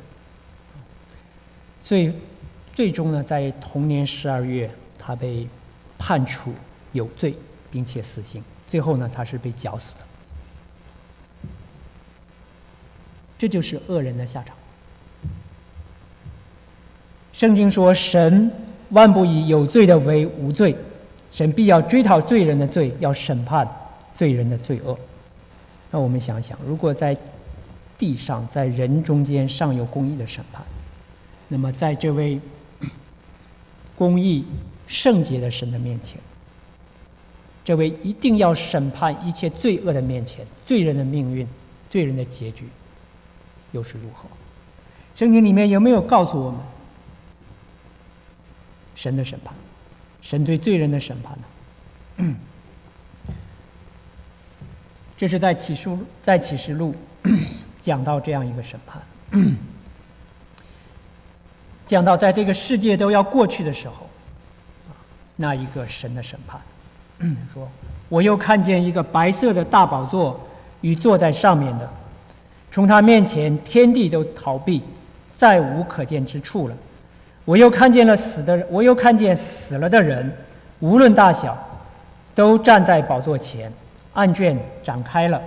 最最终呢，在同年十二月，他被判处有罪，并且死刑。最后呢，他是被绞死的。这就是恶人的下场。圣经说，神万不以有罪的为无罪，神必要追讨罪人的罪，要审判罪人的罪恶。那我们想想，如果在地上，在人中间尚有公义的审判，那么在这位公义圣洁的神的面前，这位一定要审判一切罪恶的面前，罪人的命运、罪人的结局又是如何？圣经里面有没有告诉我们神的审判，神对罪人的审判呢？ 这是在启示在启示录讲到这样一个审判，讲到在这个世界都要过去的时候，那一个神的审判，说我又看见一个白色的大宝座与坐在上面的，从他面前天地都逃避，再无可见之处了。我又看见了死的，我又看见死了的人，无论大小，都站在宝座前，案卷展开了，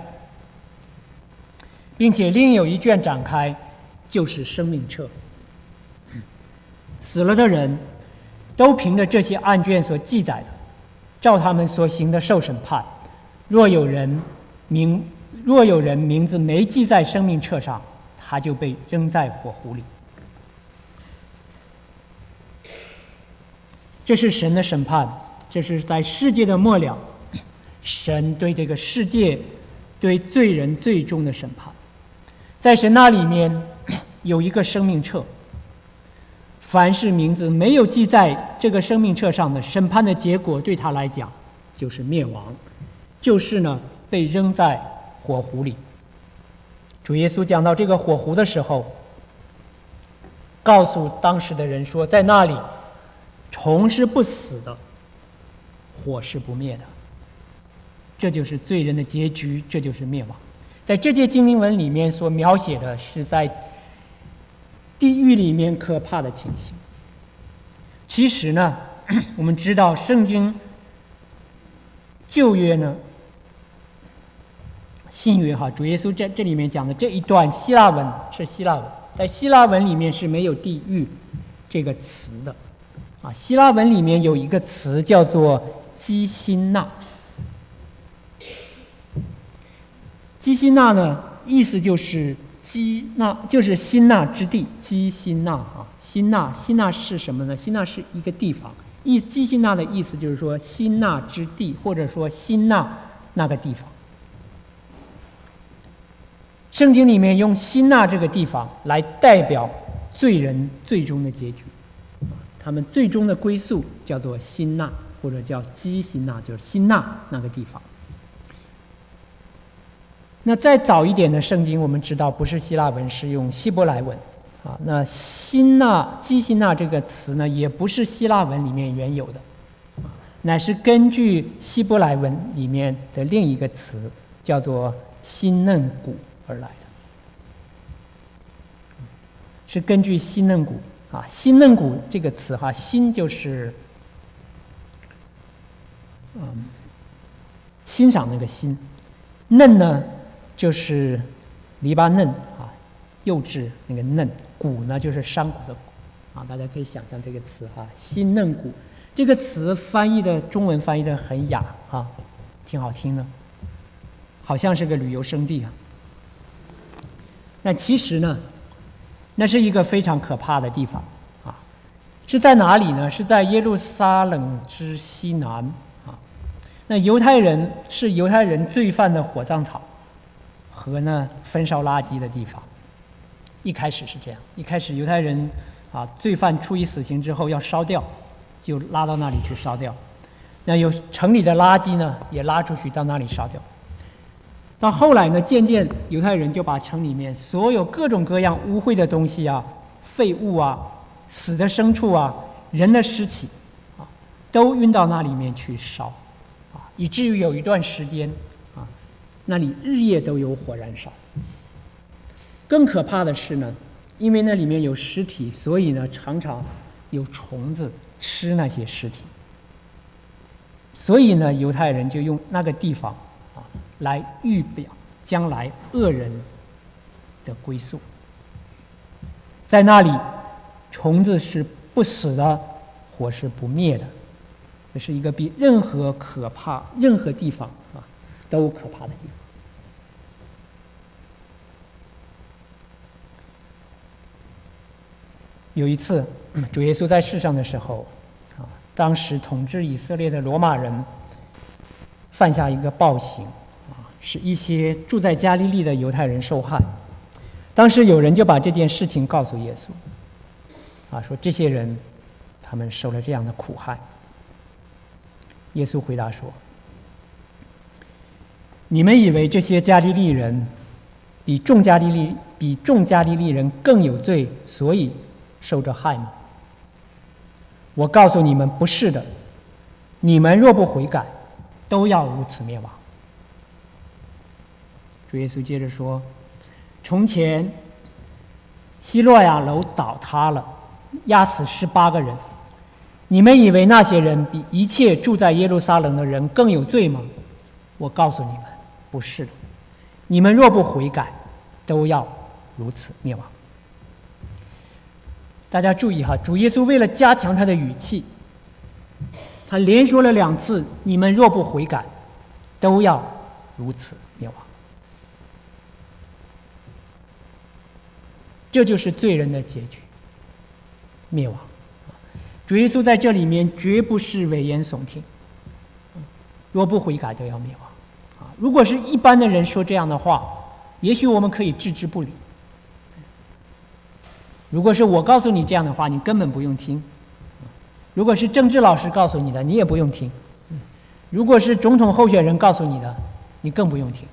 并且另有一卷展开，就是生命册。死了的人都凭着这些案卷所记载的，照他们所行的受审判。若有人名若有人名字没记在生命册上，他就被扔在火湖里。这是神的审判，这是在世界的末了，神对这个世界、对罪人最终的审判。在神那里面有一个生命册，凡是名字没有记在这个生命册上的，审判的结果对他来讲就是灭亡，就是呢被扔在火湖里。主耶稣讲到这个火湖的时候，告诉当时的人说，在那里虫是不死的，火是不灭的。这就是罪人的结局，这就是灭亡。在这节经文里面所描写的是在地狱里面可怕的情形。其实呢，我们知道圣经旧约呢，新约哈，主耶稣在这里面讲的这一段希腊文是希腊文，在希腊文里面是没有地狱这个词的。啊，希腊文里面有一个词叫做基辛纳，基辛纳呢，意思就是基纳，就是辛纳之地，基辛纳啊，辛纳，辛纳是什么呢？辛纳是一个地方，意基辛纳的意思就是说辛纳之地，或者说辛纳那个地方。圣经里面用辛纳这个地方来代表罪人最终的结局。他们最终的归宿叫做辛纳，或者叫基辛纳，就是辛纳那个地方。那再早一点的圣经，我们知道不是希腊文，是用希伯来文啊。那辛纳、基辛纳这个词呢，也不是希腊文里面原有的，乃是根据希伯来文里面的另一个词叫做新嫩谷而来的，是根据新嫩谷。啊，新嫩谷这个词哈，新就是，嗯，欣赏那个欣，嫩呢就是黎巴嫩啊，幼稚那个嫩，谷呢就是山谷的谷，啊，大家可以想象这个词哈，新嫩谷这个词翻译的中文翻译的很雅啊，挺好听的，好像是个旅游胜地啊。那其实呢，那是一个非常可怕的地方啊，是在哪里呢？是在耶路撒冷之西南啊。那犹太人是犹太人罪犯的火葬场和呢焚烧垃圾的地方。一开始是这样，一开始犹太人啊，罪犯处以死刑之后要烧掉，就拉到那里去烧掉。那有城里的垃圾呢，也拉出去到那里烧掉。到后来呢，渐渐犹太人就把城里面所有各种各样污秽的东西啊、废物啊、死的牲畜啊、人的尸体啊，都运到那里面去烧，啊，以至于有一段时间啊，那里日夜都有火燃烧。更可怕的是呢，因为那里面有尸体，所以呢，常常有虫子吃那些尸体。所以呢，犹太人就用那个地方啊，来预表将来恶人的归宿。在那里，虫子是不死的，火是不灭的。这是一个比任何可怕、任何地方啊都可怕的地方。有一次，主耶稣在世上的时候，啊，当时统治以色列的罗马人犯下一个暴行，啊，使一些住在加利利的犹太人受害。当时有人就把这件事情告诉耶稣，啊，说这些人他们受了这样的苦害。耶稣回答说：“ 你们以为这些加利利人比众加利利比众加利利人更有罪，所以受着害吗？我告诉你们，不是的。你们若不悔改，都要如此灭亡。主耶稣接着说：从前希洛亚楼倒塌了，压死十八个人。你们以为那些人比一切住在耶路撒冷的人更有罪吗？我告诉你们，不是的。你们若不悔改，都要如此灭亡。大家注意哈，主耶稣为了加强他的语气，他连说了两次：你们若不悔改，都要如此灭亡。这就是罪人的结局，灭亡。主耶稣在这里面绝不是危言耸听，若不悔改，都要灭亡。啊，如果是一般的人说这样的话，也许我们可以置之不理。如果是我告诉你这样的话，你根本不用听；如果是政治老师告诉你的，你也不用听；如果是总统候选人告诉你的，你更不用听。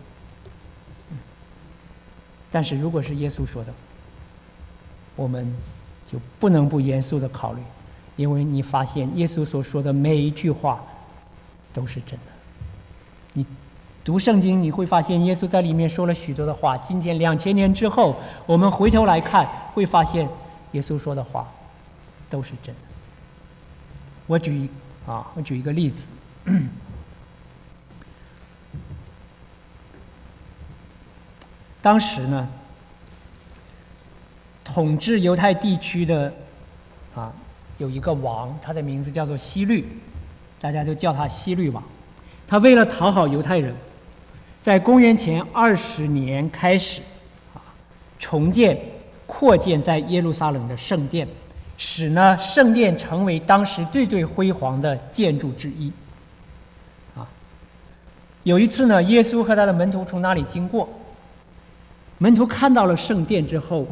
但是如果是耶稣说的，我们就不能不严肃地考虑，因为你发现耶稣所说的每一句话都是真的。你读圣经，你会发现耶稣在里面说了许多的话。今天两千年之后，我们回头来看，会发现耶稣说的话都是真的。我举一啊，我举一个例子。当时呢，统治犹太地区的啊有一个王，他的名字叫做希律，大家都叫他希律王。他为了讨好犹太人，在公元前二十年开始啊重建、扩建在耶路撒冷的圣殿，使呢圣殿成为当时最最辉煌的建筑之一。啊，有一次呢，耶稣和他的门徒从那里经过，门徒看到了圣殿之后，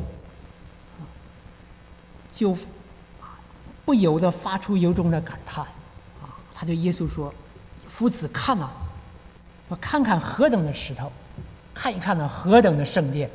就不由得发出由衷的感叹。啊，他对耶稣说：“夫子，看啊，我看看何等的石头，看一看那何等的圣殿。”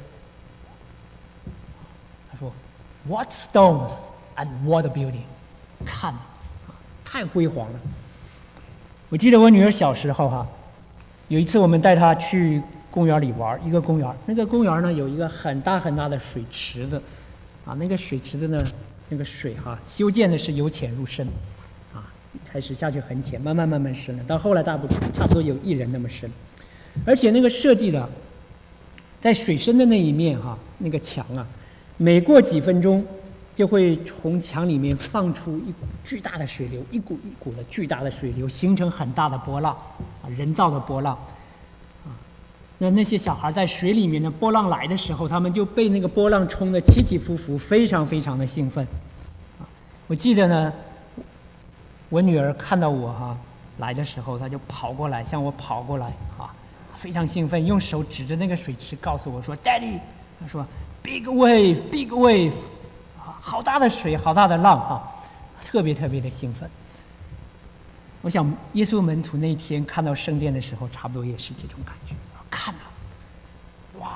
他说 ：“What stones and what a building！” 看，太辉煌了。我记得我女儿小时候哈，有一次我们带她去公园里玩，一个公园，那个公园呢有一个很大很大的水池子，啊，那个水池子呢，那个水哈，修建的是由浅入深，啊，开始下去很浅，慢慢慢慢深了，到后来大不差不多有一人那么深，而且那个设计的，在水深的那一面哈，那个墙啊，每过几分钟就会从墙里面放出一股巨大的水流，一股一股的巨大的水流，形成很大的波浪，啊，人造的波浪。那那些小孩在水里面的波浪来的时候，他们就被那个波浪冲得起起伏伏，非常非常的兴奋。啊，我记得呢，我女儿看到我哈来的时候，她就跑过来，向我跑过来啊，非常兴奋，用手指着那个水池告诉我说 ：“Daddy， 她说 Big wave, big wave， 啊，好大的水，好大的浪啊，特别特别的兴奋。”我想耶稣门徒那一天看到圣殿的时候，差不多也是这种感觉。看啊，哇，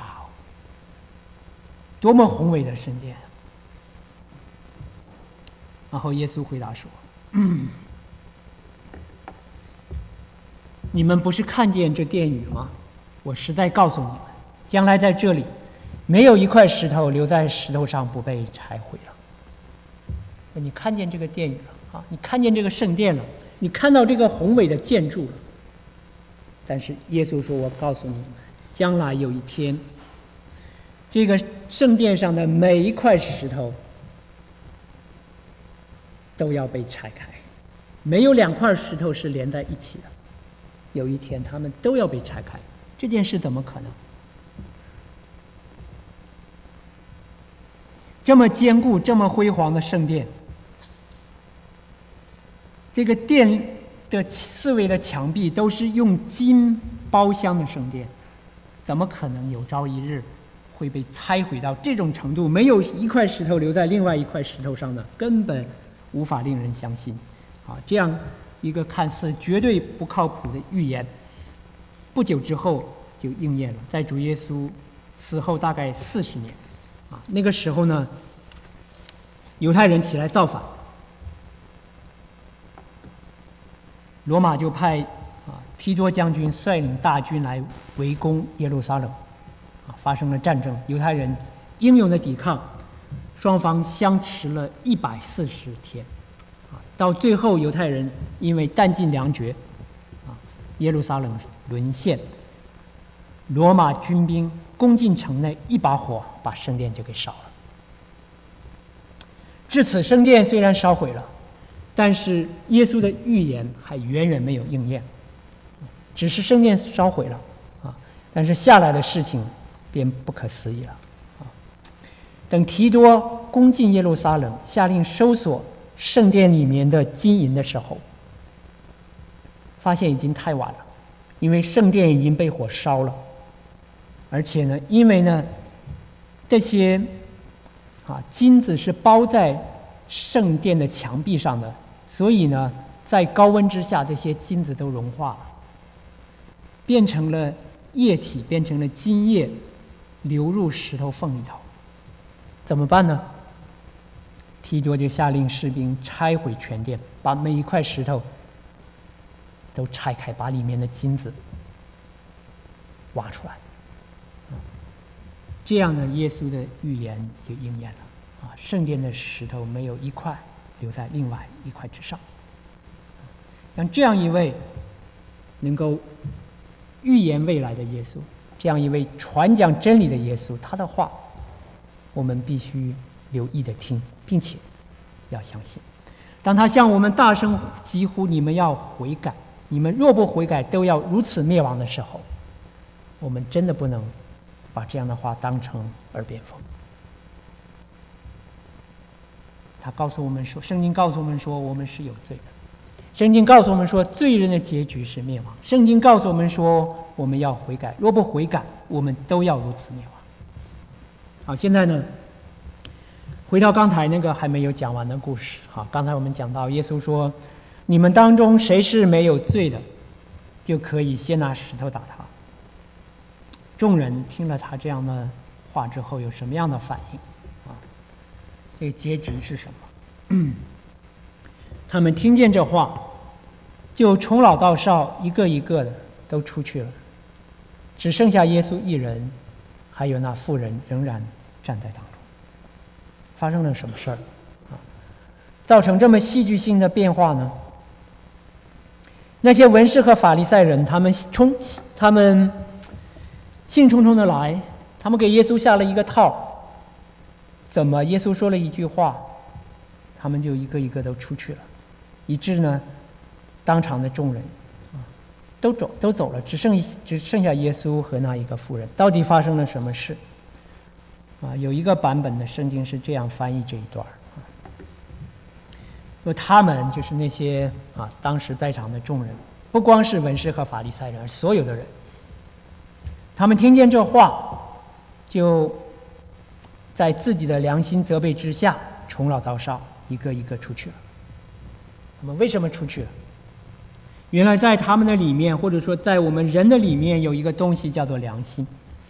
多么宏伟的圣殿！然后耶稣回答说：“嗯，你们不是看见这殿宇吗？我实在告诉你们，将来在这里，没有一块石头留在石头上不被拆毁了。”你看见这个殿宇了啊？你看见这个圣殿了？你看到这个宏伟的建筑了？但是耶稣说：“我告诉你们，将来有一天，这个圣殿上的每一块石头都要被拆开，没有两块石头是连在一起的。有一天，他们都要被拆开。这件事怎么可能？这么坚固、这么辉煌的圣殿，这个殿的四围的墙壁都是用金包厢的圣殿，怎么可能有朝一日会被拆毁到这种程度？没有一块石头留在另外一块石头上的，根本无法令人相信。啊，这样一个看似绝对不靠谱的预言，不久之后就应验了，在主耶稣死后大概四十年，啊，那个时候呢，犹太人起来造反，罗马就派啊提多将军率领大军来围攻耶路撒冷，啊，发生了战争，犹太人英勇的抵抗，双方相持了一百四十天，啊，到最后犹太人因为弹尽粮绝，啊，耶路撒冷沦陷。罗马军兵攻进城内，一把火把圣殿就给烧了。至此，圣殿虽然烧毁了，但是耶稣的预言还远远没有应验。只是圣殿烧毁了啊，但是下来的事情便不可思议了啊。等提多攻进耶路撒冷，下令搜索圣殿里面的金银的时候，发现已经太晚了，因为圣殿已经被火烧了。而且呢，因为呢，这些啊金子是包在圣殿的墙壁上的，所以呢，在高温之下，这些金子都融化了，变成了液体，变成了金液，流入石头缝里头。怎么办呢？提多就下令士兵拆毁全殿，把每一块石头都拆开，把里面的金子挖出来。这样呢，耶稣的预言就应验了啊！圣殿的石头没有一块留在另外一块之上。像这样一位能够预言未来的耶稣，这样一位传讲真理的耶稣，他的话我们必须留意的听，并且要相信。当他向我们大声疾呼：“你们要悔改，你们若不悔改，都要如此灭亡”的时候，我们真的不能把这样的话当成耳边风。他告诉我们说，圣经告诉我们说，我们是有罪的。圣经告诉我们说，罪人的结局是灭亡。圣经告诉我们说，我们要悔改，若不悔改，我们都要如此灭亡。好，现在呢，回到刚才那个还没有讲完的故事。好，刚才我们讲到，耶稣说：“你们当中谁是没有罪的，就可以先拿石头打他。”众人听了他这样的话之后，有什么样的反应？啊，这个结局是什么？他们听见这话，就从老到少，一个一个的都出去了，只剩下耶稣一人，还有那妇人仍然站在当中。发生了什么事儿？啊，造成这么戏剧性的变化呢？那些文士和法利赛人，他们冲，他们兴冲冲的来，他们给耶稣下了一个套。怎么耶稣说了一句话，他们就一个一个都出去了，以致呢，当场的众人啊都走都走了，只剩只剩下耶稣和那一个妇人。到底发生了什么事？啊，有一个版本的圣经是这样翻译这一段啊，说他们就是那些啊当时在场的众人，不光是文士和法利赛人，而所有的人。他们听见这话，就在自己的良心责备之下，从老到少，一个一个出去了。那么为什么出去了？原来在他们的里面，或者说在我们人的里面，有一个东西叫做良心。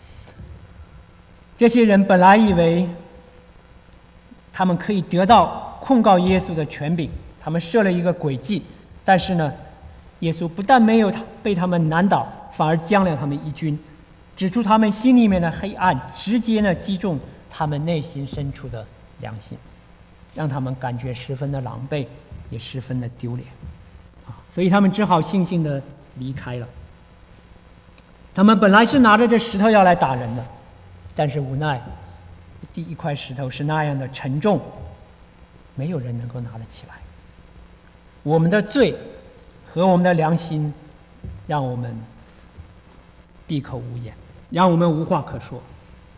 这些人本来以为他们可以得到控告耶稣的权柄，他们设了一个诡计，但是呢，耶稣不但没有被他们难倒，反而将了他们一军，指出他们心里面的黑暗，直接呢击中他们内心深处的良心，让他们感觉十分的狼狈，也十分的丢脸啊！所以他们只好悻悻的离开了。他们本来是拿着这石头要来打人的，但是无奈第一块石头是那样的沉重，没有人能够拿得起来。我们的罪和我们的良心让我们闭口无言，让我们无话可说。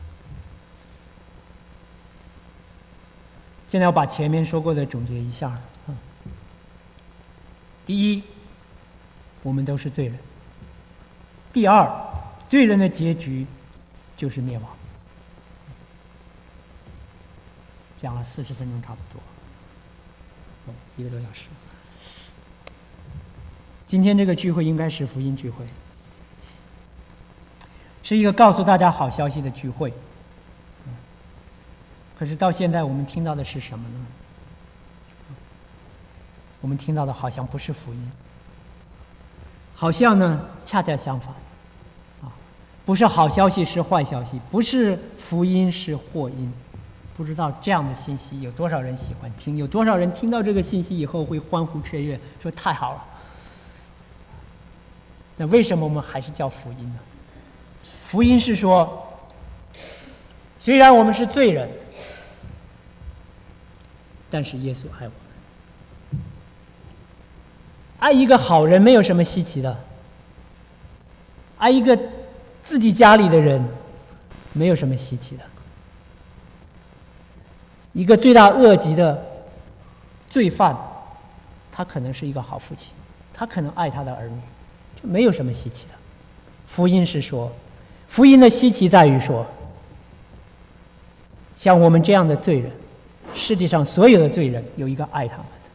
现在要把前面说过的总结一下啊。第一，我们都是罪人。第二，罪人的结局就是灭亡。讲了四十分钟差不多，哦，一个多小时。今天这个聚会应该是福音聚会。 是一个告诉大家好消息的聚会。可是到现在我们听到的是什么呢？我们听到的好像不是福音，好像呢恰恰相反，啊，不是好消息是坏消息，不是福音是祸音。不知道这样的信息有多少人喜欢听，有多少人听到这个信息以后会欢呼雀跃，说太好了。那为什么我们还是叫福音呢？福音是说，虽然我们是罪人，但是耶稣爱我们。爱一个好人没有什么稀奇的，爱一个自己家里的人没有什么稀奇的。一个罪大恶极的罪犯，他可能是一个好父亲，他可能爱他的儿女，这没有什么稀奇的。福音是说，福音的稀奇在于说，像我们这样的罪人，世界上所有的罪人有一个爱他们的，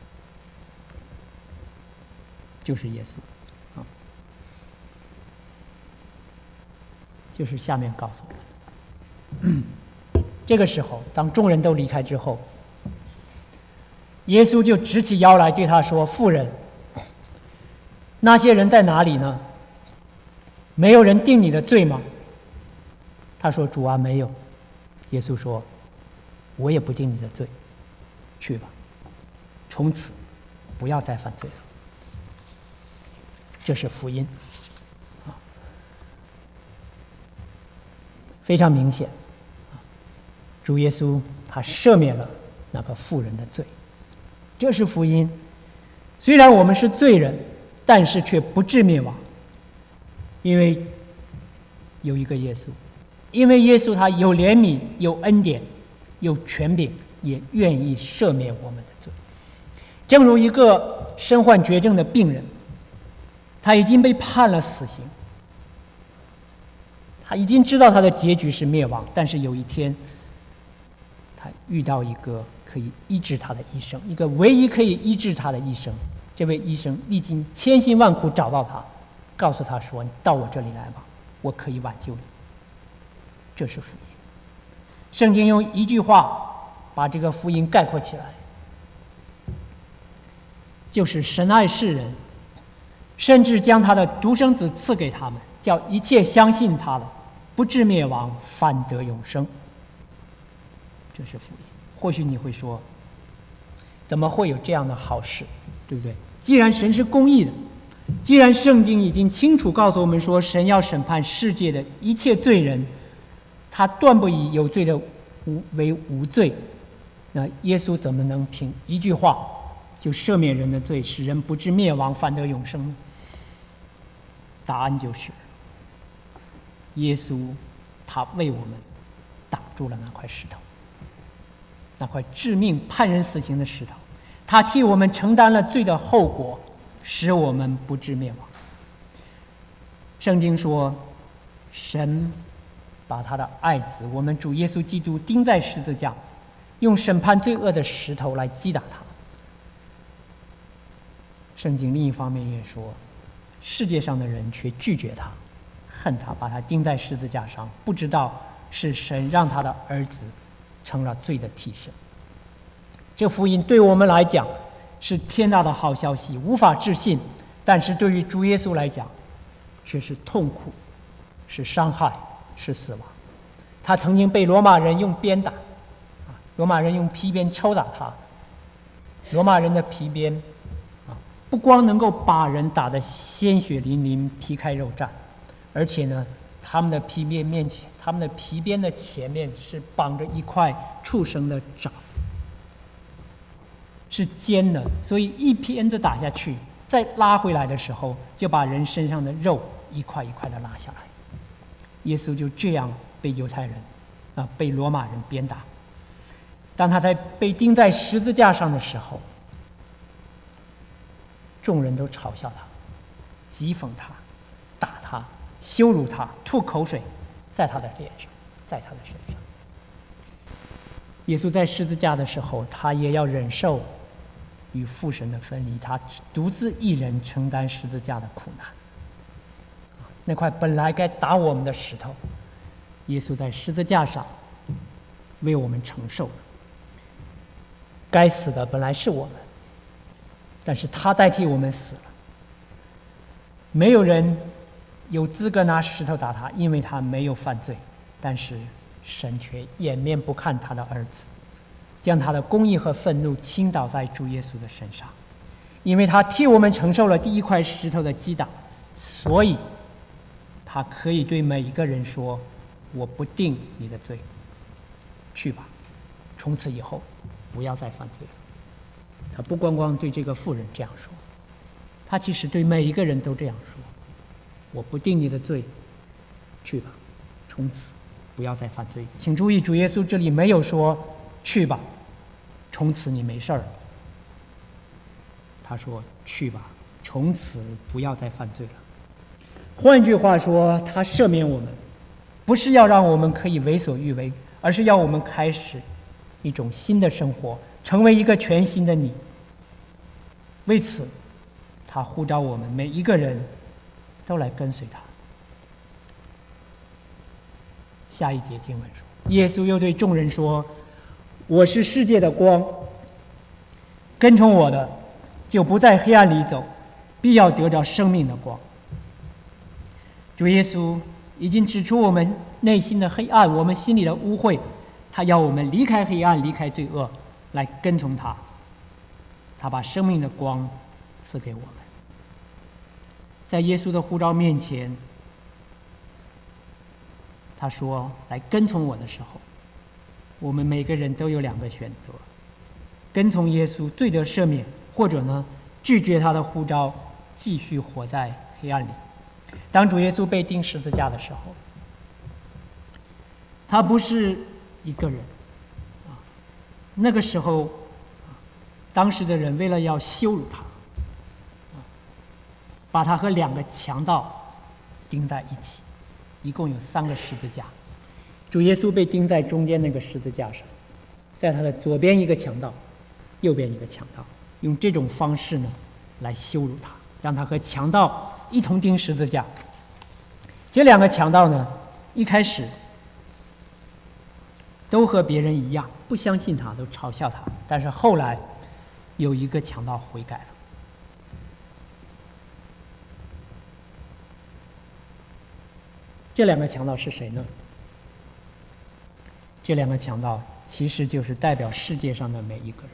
就是耶稣，啊，就是下面告诉我们。这个时候，当众人都离开之后，耶稣就直起腰来对他说：“妇人，那些人在哪里呢？没有人定你的罪吗？”他说：“主啊，没有。”耶稣说：“我也不定你的罪，去吧，从此不要再犯罪了。”这是福音，啊，非常明显。主耶稣他赦免了那个妇人的罪，这是福音。虽然我们是罪人，但是却不至灭亡，因为有一个耶稣，因为耶稣他有怜悯、有恩典、有权柄，也愿意赦免我们的罪。正如一个身患绝症的病人，他已经被判了死刑，他已经知道他的结局是灭亡，但是有一天他遇到一个可以医治他的医生，一个唯一可以医治他的医生。这位医生历经千辛万苦找到他，告诉他说：“你到我这里来吧，我可以挽救你。”这是福音。圣经用一句话把这个福音概括起来，就是神爱世人，甚至将他的独生子赐给他们，叫一切相信他的，不至灭亡，反得永生。这是福音。或许你会说，怎么会有这样的好事，对不对？既然神是公义的，既然圣经已经清楚告诉我们说神要审判世界的一切罪人，他断不以有罪的无为无罪，那耶稣怎么能凭一句话就赦免人的罪，使人不至灭亡，反得永生呢？答案就是耶稣他为我们挡住了那块石头，那块致命判人死刑的石头，他替我们承担了罪的后果，使我们不至灭亡。圣经说，神把他的爱子我们主耶稣基督钉在十字架，用审判罪恶的石头来击打他。圣经另一方面也说，世界上的人却拒绝他，恨他，把他钉在十字架上，不知道是神让他的儿子成了罪的替身。这福音对我们来讲是天大的好消息，无法置信，但是对于主耶稣来讲却是痛苦，是伤害，是死亡。他曾经被罗马人用鞭打，罗马人用皮鞭抽打他，罗马人的皮鞭不光能够把人打得鲜血淋淋、皮开肉绽，而且呢，他们的皮鞭面前，他们的皮鞭的前面是绑着一块畜生的爪，是尖的，所以一鞭子打下去，再拉回来的时候，就把人身上的肉一块一块的拉下来。耶稣就这样被犹太人啊，被罗马人鞭打。当他在被钉在十字架上的时候，众人都嘲笑他，讥讽他，打他，羞辱他，吐口水在他的脸上，在他的身上。耶稣在十字架的时候，他也要忍受与父神的分离，他独自一人承担十字架的苦难。 那块本来该打我们的石头，耶稣在十字架上为我们承受了。该死的本来是我们，但是他代替我们死了。没有人有资格拿石头打他，因为他没有犯罪，但是神却掩面不看他的儿子，将他的公义和愤怒倾倒在主耶稣的身上。因为他替我们承受了第一块石头的击打，所以他可以对每一个人说：我不定你的罪，去吧，从此以后不要再犯罪了。他不光光对这个妇人这样说，他其实对每一个人都这样说：我不定你的罪，去吧，从此不要再犯罪。请注意，主耶稣这里没有说去吧，从此你没事儿。他说去吧，从此不要再犯罪了。换句话说，他赦免我们，不是要让我们可以为所欲为，而是要我们开始一种新的生活，成为一个全新的你。为此，他呼召我们每一个人都来跟随他。下一节经文说，耶稣又对众人说：我是世界的光，跟从我的就不在黑暗里走，必要得着生命的光。主耶稣已经指出我们内心的黑暗，我们心里的污秽，他要我们离开黑暗，离开罪恶，来跟从他。他把生命的光赐给我们。在耶稣的呼召面前，他说来跟从我的时候，我们每个人都有两个选择：跟从耶稣，罪得赦免，或者呢拒绝他的呼召，继续活在黑暗里。当主耶稣被钉十字架的时候，他不是一个人啊，那个时候当时的人为了要羞辱他，把他和两个强盗钉在一起，一共有三个十字架。主耶稣被钉在中间那个十字架上，在他的左边一个强盗，右边一个强盗，用这种方式呢来羞辱他，让他和强盗一同钉十字架。这两个强盗呢，一开始都和别人一样，不相信他，都嘲笑他。但是后来有一个强盗悔改了。这两个强盗是谁呢？这两个强盗其实就是代表世界上的每一个人。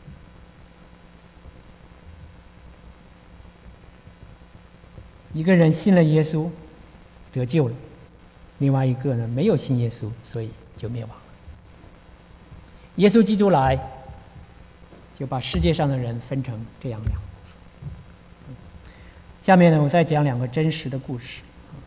一个人信了耶稣，得救了；另外一个呢，没有信耶稣，所以就灭亡了。耶稣基督来，就把世界上的人分成这样两部分。下面呢，我再讲两个真实的故事。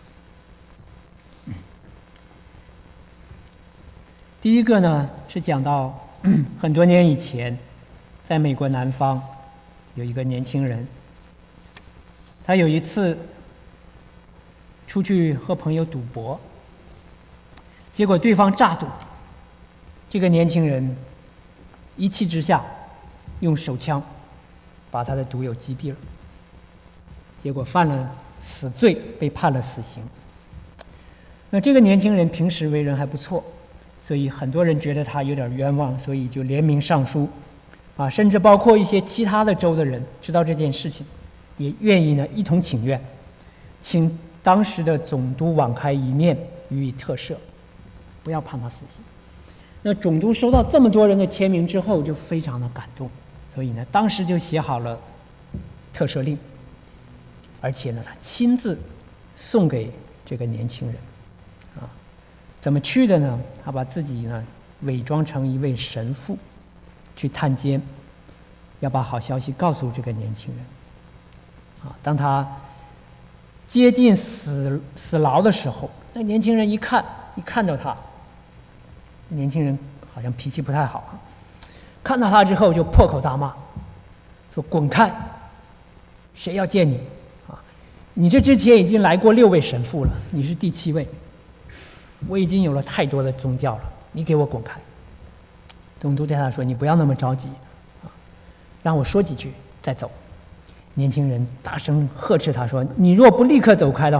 第一个呢，是讲到很多年以前，在美国南方有一个年轻人，他有一次出去和朋友赌博，结果对方诈赌，这个年轻人一气之下用手枪把他的赌友击毙了，结果犯了死罪，被判了死刑。那这个年轻人平时为人还不错，所以很多人觉得他有点冤枉，所以就联名上书，啊，甚至包括一些其他的州的人知道这件事情，也愿意呢一同请愿，请当时的总督网开一面，予以特赦，不要判他死刑。那总督收到这么多人的签名之后，就非常的感动，所以呢，当时就写好了特赦令，而且呢，他亲自送给这个年轻人。啊，怎么去的呢？他把自己呢伪装成一位神父，去探监，要把好消息告诉这个年轻人。啊，当他接近死死牢的时候，那年轻人一看，一看到他，年轻人好像脾气不太好啊，看到他之后就破口大骂，说滚开，谁要见你啊？你这之前已经来过六位神父了，你是第七位，我已经有了太多的宗教了，你给我滚开。总督对他说，你不要那么着急啊，让我说几句再走。年轻人大声呵斥他说，你若不立刻走开的话，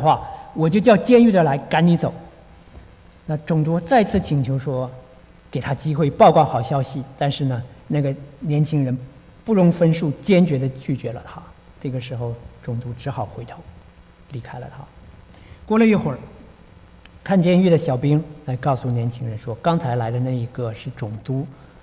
我就叫监狱的来赶你走。那总督再次请求说，给他机会报告好消息，但是呢，那个年轻人不容分数，坚决地拒绝了他。这个时候，总督只好回头离开了他。过了一会儿，看监狱的小兵来告诉年轻人说，刚才来的那一个是总督，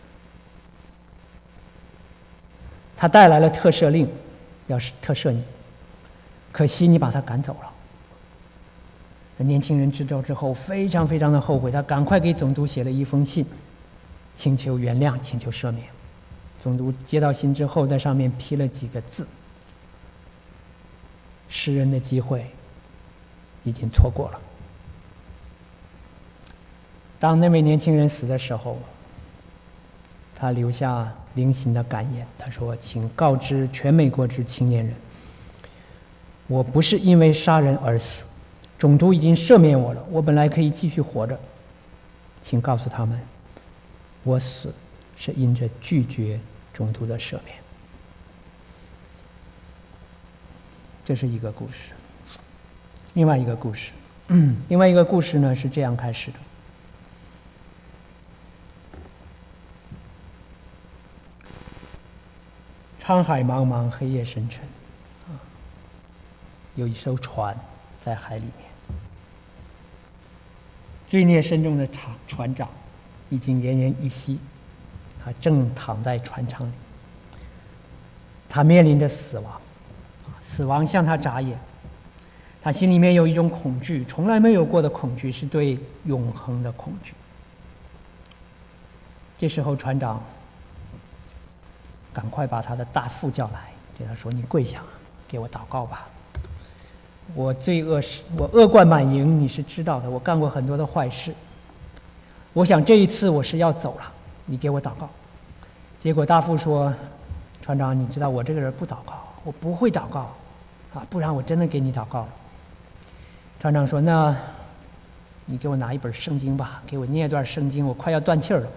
他带来了特赦令，要是特赦你，可惜你把他赶走了。那年轻人知道之后非常非常的后悔，他赶快给总督写了一封信，请求原谅，请求赦免。总督接到信之后，在上面批了几个字：诗人的机会已经错过了。当那位年轻人死的时候，他留下零星的感言，他说：请告知全美国之青年人，我不是因为杀人而死，总督已经赦免我了，我本来可以继续活着，请告诉他们，我死是因着拒绝总督的赦免。这是一个故事。另外一个故事，嗯，另外一个故事呢是这样开始的：沧海茫茫，黑夜深沉，啊，有一艘船在海里面，罪孽深重的船船长已经奄奄一息，他正躺在船舱里，他面临着死亡，死亡向他眨眼，他心里面有一种恐惧，从来没有过的恐惧，是对永恒的恐惧。这时候船长赶快把他的大副叫来，对他说：你跪下，给我祷告吧。我罪恶，我恶贯满盈，你是知道的，我干过很多的坏事，我想这一次我是要走了，你给我祷告。结果大副说：船长，你知道我这个人不祷告，我不会祷告啊，不然我真的给你祷告了。船长说：那你给我拿一本圣经吧，给我念一段圣经，我快要断气儿了。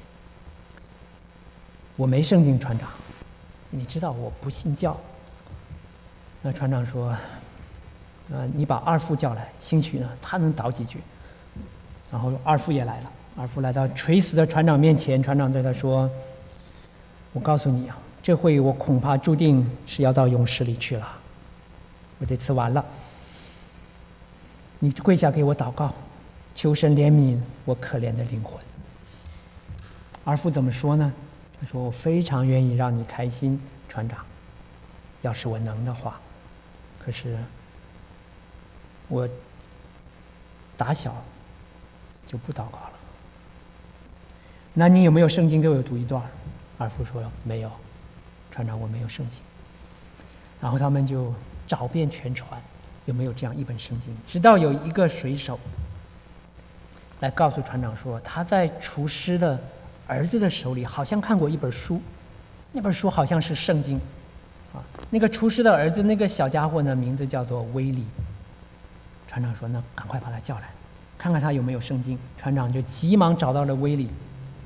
我没圣经，船长，你知道我不信教。那船长说：呃，你把二副叫来，兴许呢他能祷几句。然后二副也来了，二副来到垂死的船长面前，船长对他说：我告诉你啊，这回我恐怕注定是要到泳池里去了，我这次完了。你跪下给我祷告，求神怜悯我可怜的灵魂。二副怎么说呢？他说：我非常愿意让你开心，船长，要是我能的话，可是我打小就不祷告了。那你有没有圣经给我读一段？二副说：没有，船长，我没有圣经。然后他们就找遍全船，有没有这样一本圣经，直到有一个水手来告诉船长说，他在厨师的儿子的手里好像看过一本书，那本书好像是圣经啊。那个厨师的儿子，那个小家伙呢，名字叫做威利。船长说：那赶快把他叫来，看看他有没有圣经。船长就急忙找到了威利，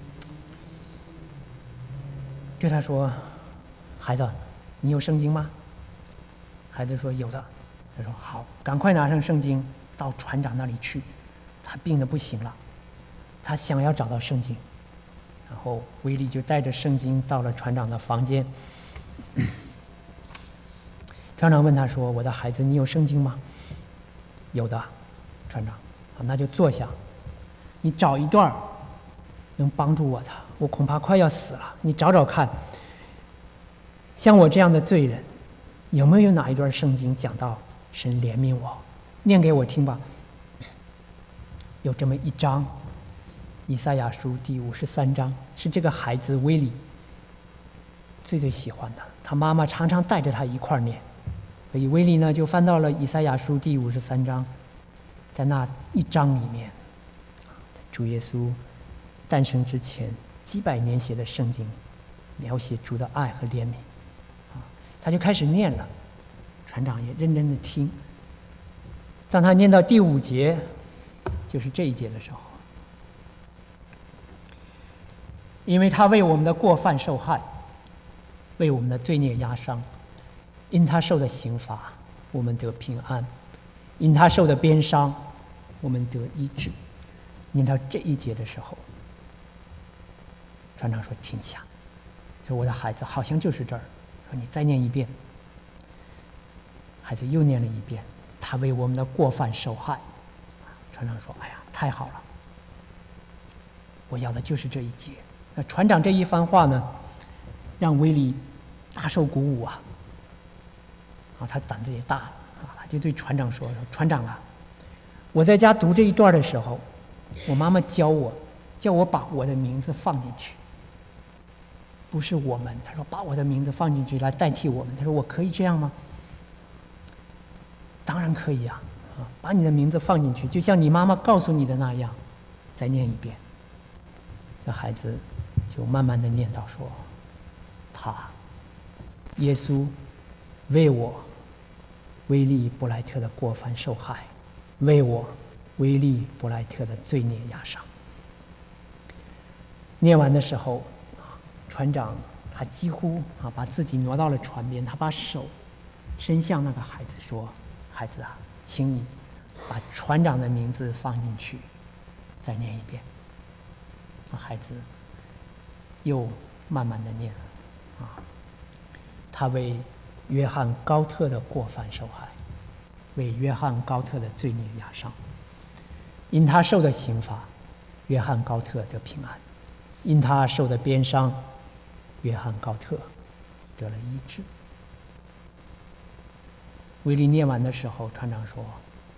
对他说：孩子，你有圣经吗？孩子说：有的。他说：好，赶快拿上圣经到船长那里去，他病得不行了，他想要找到圣经。然后威利就带着圣经到了船长的房间。船长问他说：我的孩子，你有圣经吗？有的，船长。好，那就坐下，你找一段能帮助我的，我恐怕快要死了，你找找看，像我这样的罪人，有没有哪一段圣经讲到神怜悯我？念给我听吧。有这么一章，以赛亚书第五十三章，是这个孩子威利最最喜欢的，他妈妈常常带着他一块儿念，所以威利呢就翻到了以赛亚书第五十三章，在那一章里面，主耶稣诞生之前几百年写的圣经，描写主的爱和怜悯，啊，他就开始念了，船长也认真的听。当他念到第五节，就是这一节的时候，因为他为我们的过犯受害，为我们的罪孽压伤，因他受的刑罚，我们得平安； 因他受的鞭伤，我们得医治。念到这一节的时候，船长说停下，说我的孩子好像就是这儿，说你再念一遍。孩子又念了一遍，他为我们的过犯受害。船长说：“哎呀，太好了！我要的就是这一节。”那船长这一番话呢，让威利大受鼓舞啊！啊，他胆子也大了啊，他就对船长说：“船长啊，我在家读这一段的时候，我妈妈教我，叫我把我的名字放进去，不是我们。他说把我的名字放进去来代替我们。他说我可以这样吗？当然可以啊！啊，把你的名字放进去，就像你妈妈告诉你的那样，再念一遍。”这孩子就慢慢的念叨说：“他，耶稣，为我威利布莱特的过犯受害，为我威利布莱特的罪孽压伤。”念完的时候，船长他几乎啊把自己挪到了船边，他把手伸向那个孩子说：“孩子啊，请你把船长的名字放进去，再念一遍。”那孩子又慢慢的念了啊，他为约翰高特的过犯受害，为约翰高特的罪孽压伤。因他受的刑罚，约翰高特得平安；因他受的鞭伤，约翰高特得了医治。威利念完的时候，船长说：“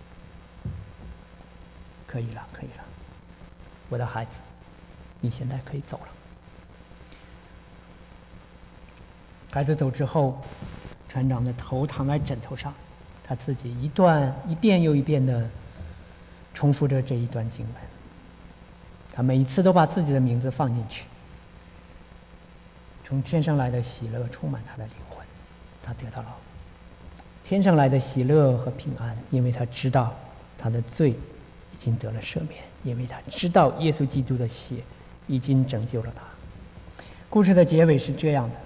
可以了，可以了，我的孩子，你现在可以走了。”孩子走之后，船长的头躺在枕头上，他自己一段一遍又一遍的重复着这一段经文。他每一次都把自己的名字放进去，从天上来的喜乐充满他的灵魂，他得到了天上来的喜乐和平安，因为他知道他的罪已经得了赦免，因为他知道耶稣基督的血已经拯救了他。故事的结尾是这样的：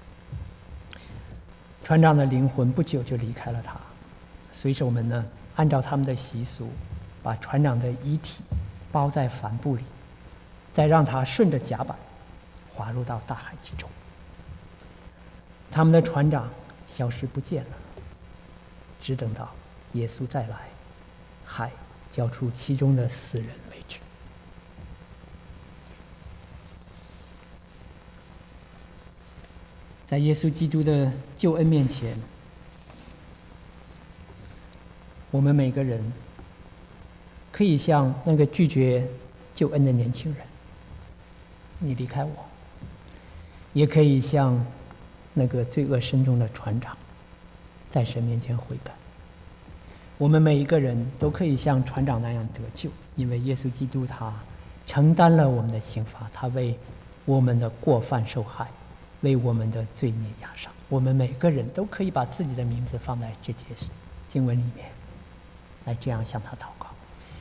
船长的灵魂不久就离开了他，水手们呢，按照他们的习俗，把船长的遗体包在帆布里，再让他顺着甲板滑入到大海之中。他们的船长消失不见了，只等到耶稣再来，海交出其中的死人为止。在耶稣基督的救恩面前，我们每个人可以像那个拒绝救恩的年轻人，你离开我；也可以像那个罪恶深重的船长，在神面前悔改。我们每一个人都可以像船长那样得救，因为耶稣基督他承担了我们的刑罚，他为我们的过犯受害，为我们的罪孽压伤。我们每个人都可以把自己的名字放在这节经文里面，来这样向他祷告。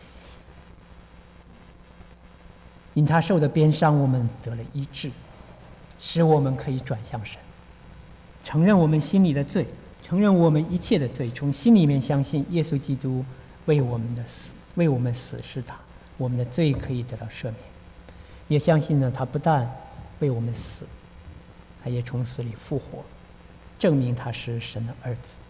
因他受的鞭伤，我们得了医治，使我们可以转向神，承认我们心里的罪，承认我们一切的罪，从心里面相信耶稣基督为我们的死，为我们死是他，我们的罪可以得到赦免。也相信呢，他不但为我们死，他也从死里复活，证明他是神的儿子。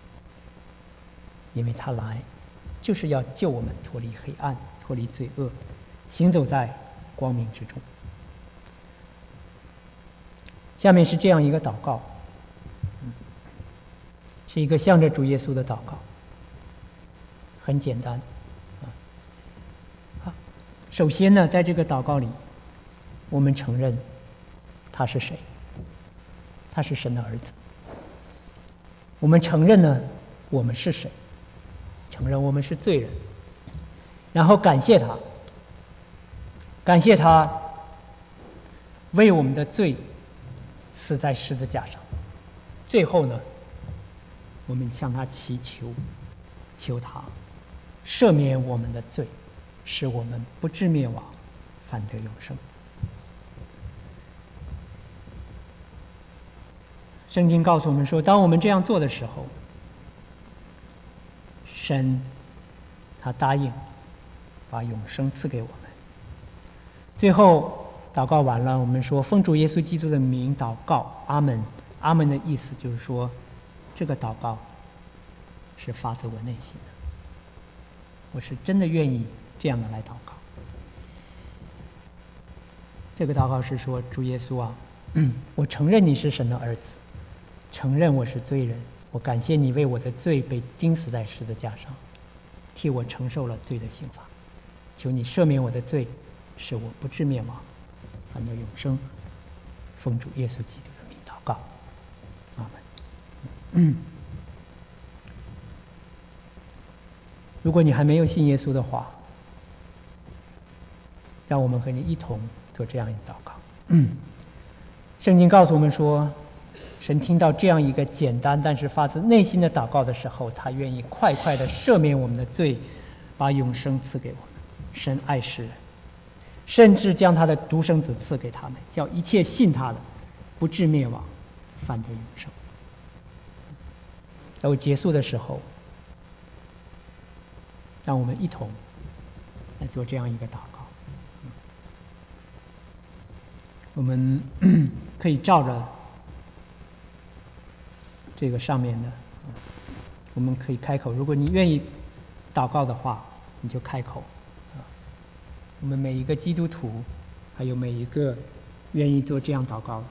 因为他来就是要救我们脱离黑暗，脱离罪恶，行走在光明之中。下面是这样一个祷告，是一个向着主耶稣的祷告，很简单啊。首先呢，在这个祷告里，我们承认他是谁，他是神的儿子。我们承认呢，我们是谁，承认我们是罪人，然后感谢他，感谢他为我们的罪死在十字架上。最后呢，我们向他祈求，求他赦免我们的罪，使我们不至灭亡，反得永生。圣经告诉我们说，当我们这样做的时候， 神他答应把永生赐给我们。最后祷告完了，我们说奉主耶稣基督的名祷告，阿门。阿门的意思就是说，这个祷告是发自我内心的，我是真的愿意这样的来祷告。这个祷告是说，主耶稣啊，我承认你是神的儿子，承认我是罪人，我感谢你为我的罪被钉死在十字架上，替我承受了罪的刑罚，求你赦免我的罪，使我不至灭亡，反得永生。奉主耶稣基督的名祷告，阿门。嗯，如果你还没有信耶稣的话，让我们和你一同做这样一祷告。嗯，圣经告诉我们说，神听到这样一个简单但是发自内心的祷告的时候，他愿意快快的赦免我们的罪，把永生赐给我们。神爱世人，甚至将他的独生子赐给他们，叫一切信他的不至灭亡，反得永生。在我结束的时候，让我们一同来做这样一个祷告。我们可以照着这个上面的，我们可以开口。如果你愿意祷告的话，你就开口。我们每一个基督徒，还有每一个愿意做这样祷告的，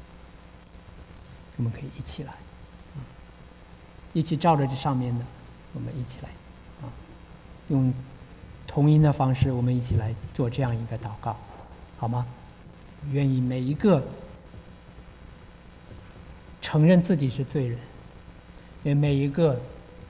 我们可以一起来，一起照着这上面的，我们一起来，啊，用同音的方式，我们一起来做这样一个祷告，好吗？愿意每一个承认自己是罪人，也每一个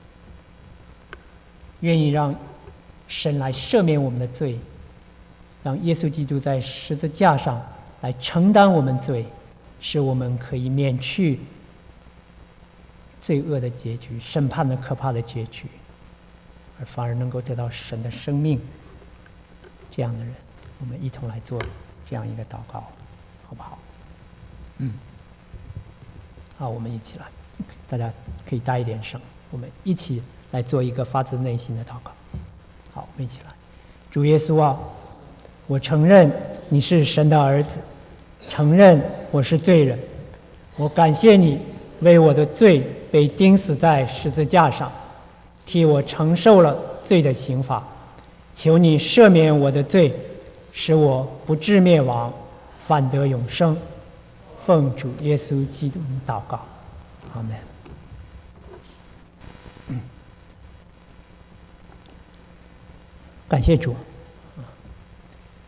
愿意让神来赦免我们的罪，让耶稣基督在十字架上来承担我们罪，使我们可以免去罪恶的结局、审判的可怕的结局，而反而能够得到神的生命。这样的人，我们一同来做这样一个祷告，好不好？嗯，好，我们一起来，大家可以大一点声，我们一起来做一个发自内心的祷告。好，我们一起来。主耶稣啊，我承认你是神的儿子，承认我是罪人，我感谢你为我的罪被钉死在十字架上，替我承受了罪的刑罚，求你赦免我的罪，使我不至灭亡，反得永生。奉主耶稣基督名祷告，阿门。感谢主。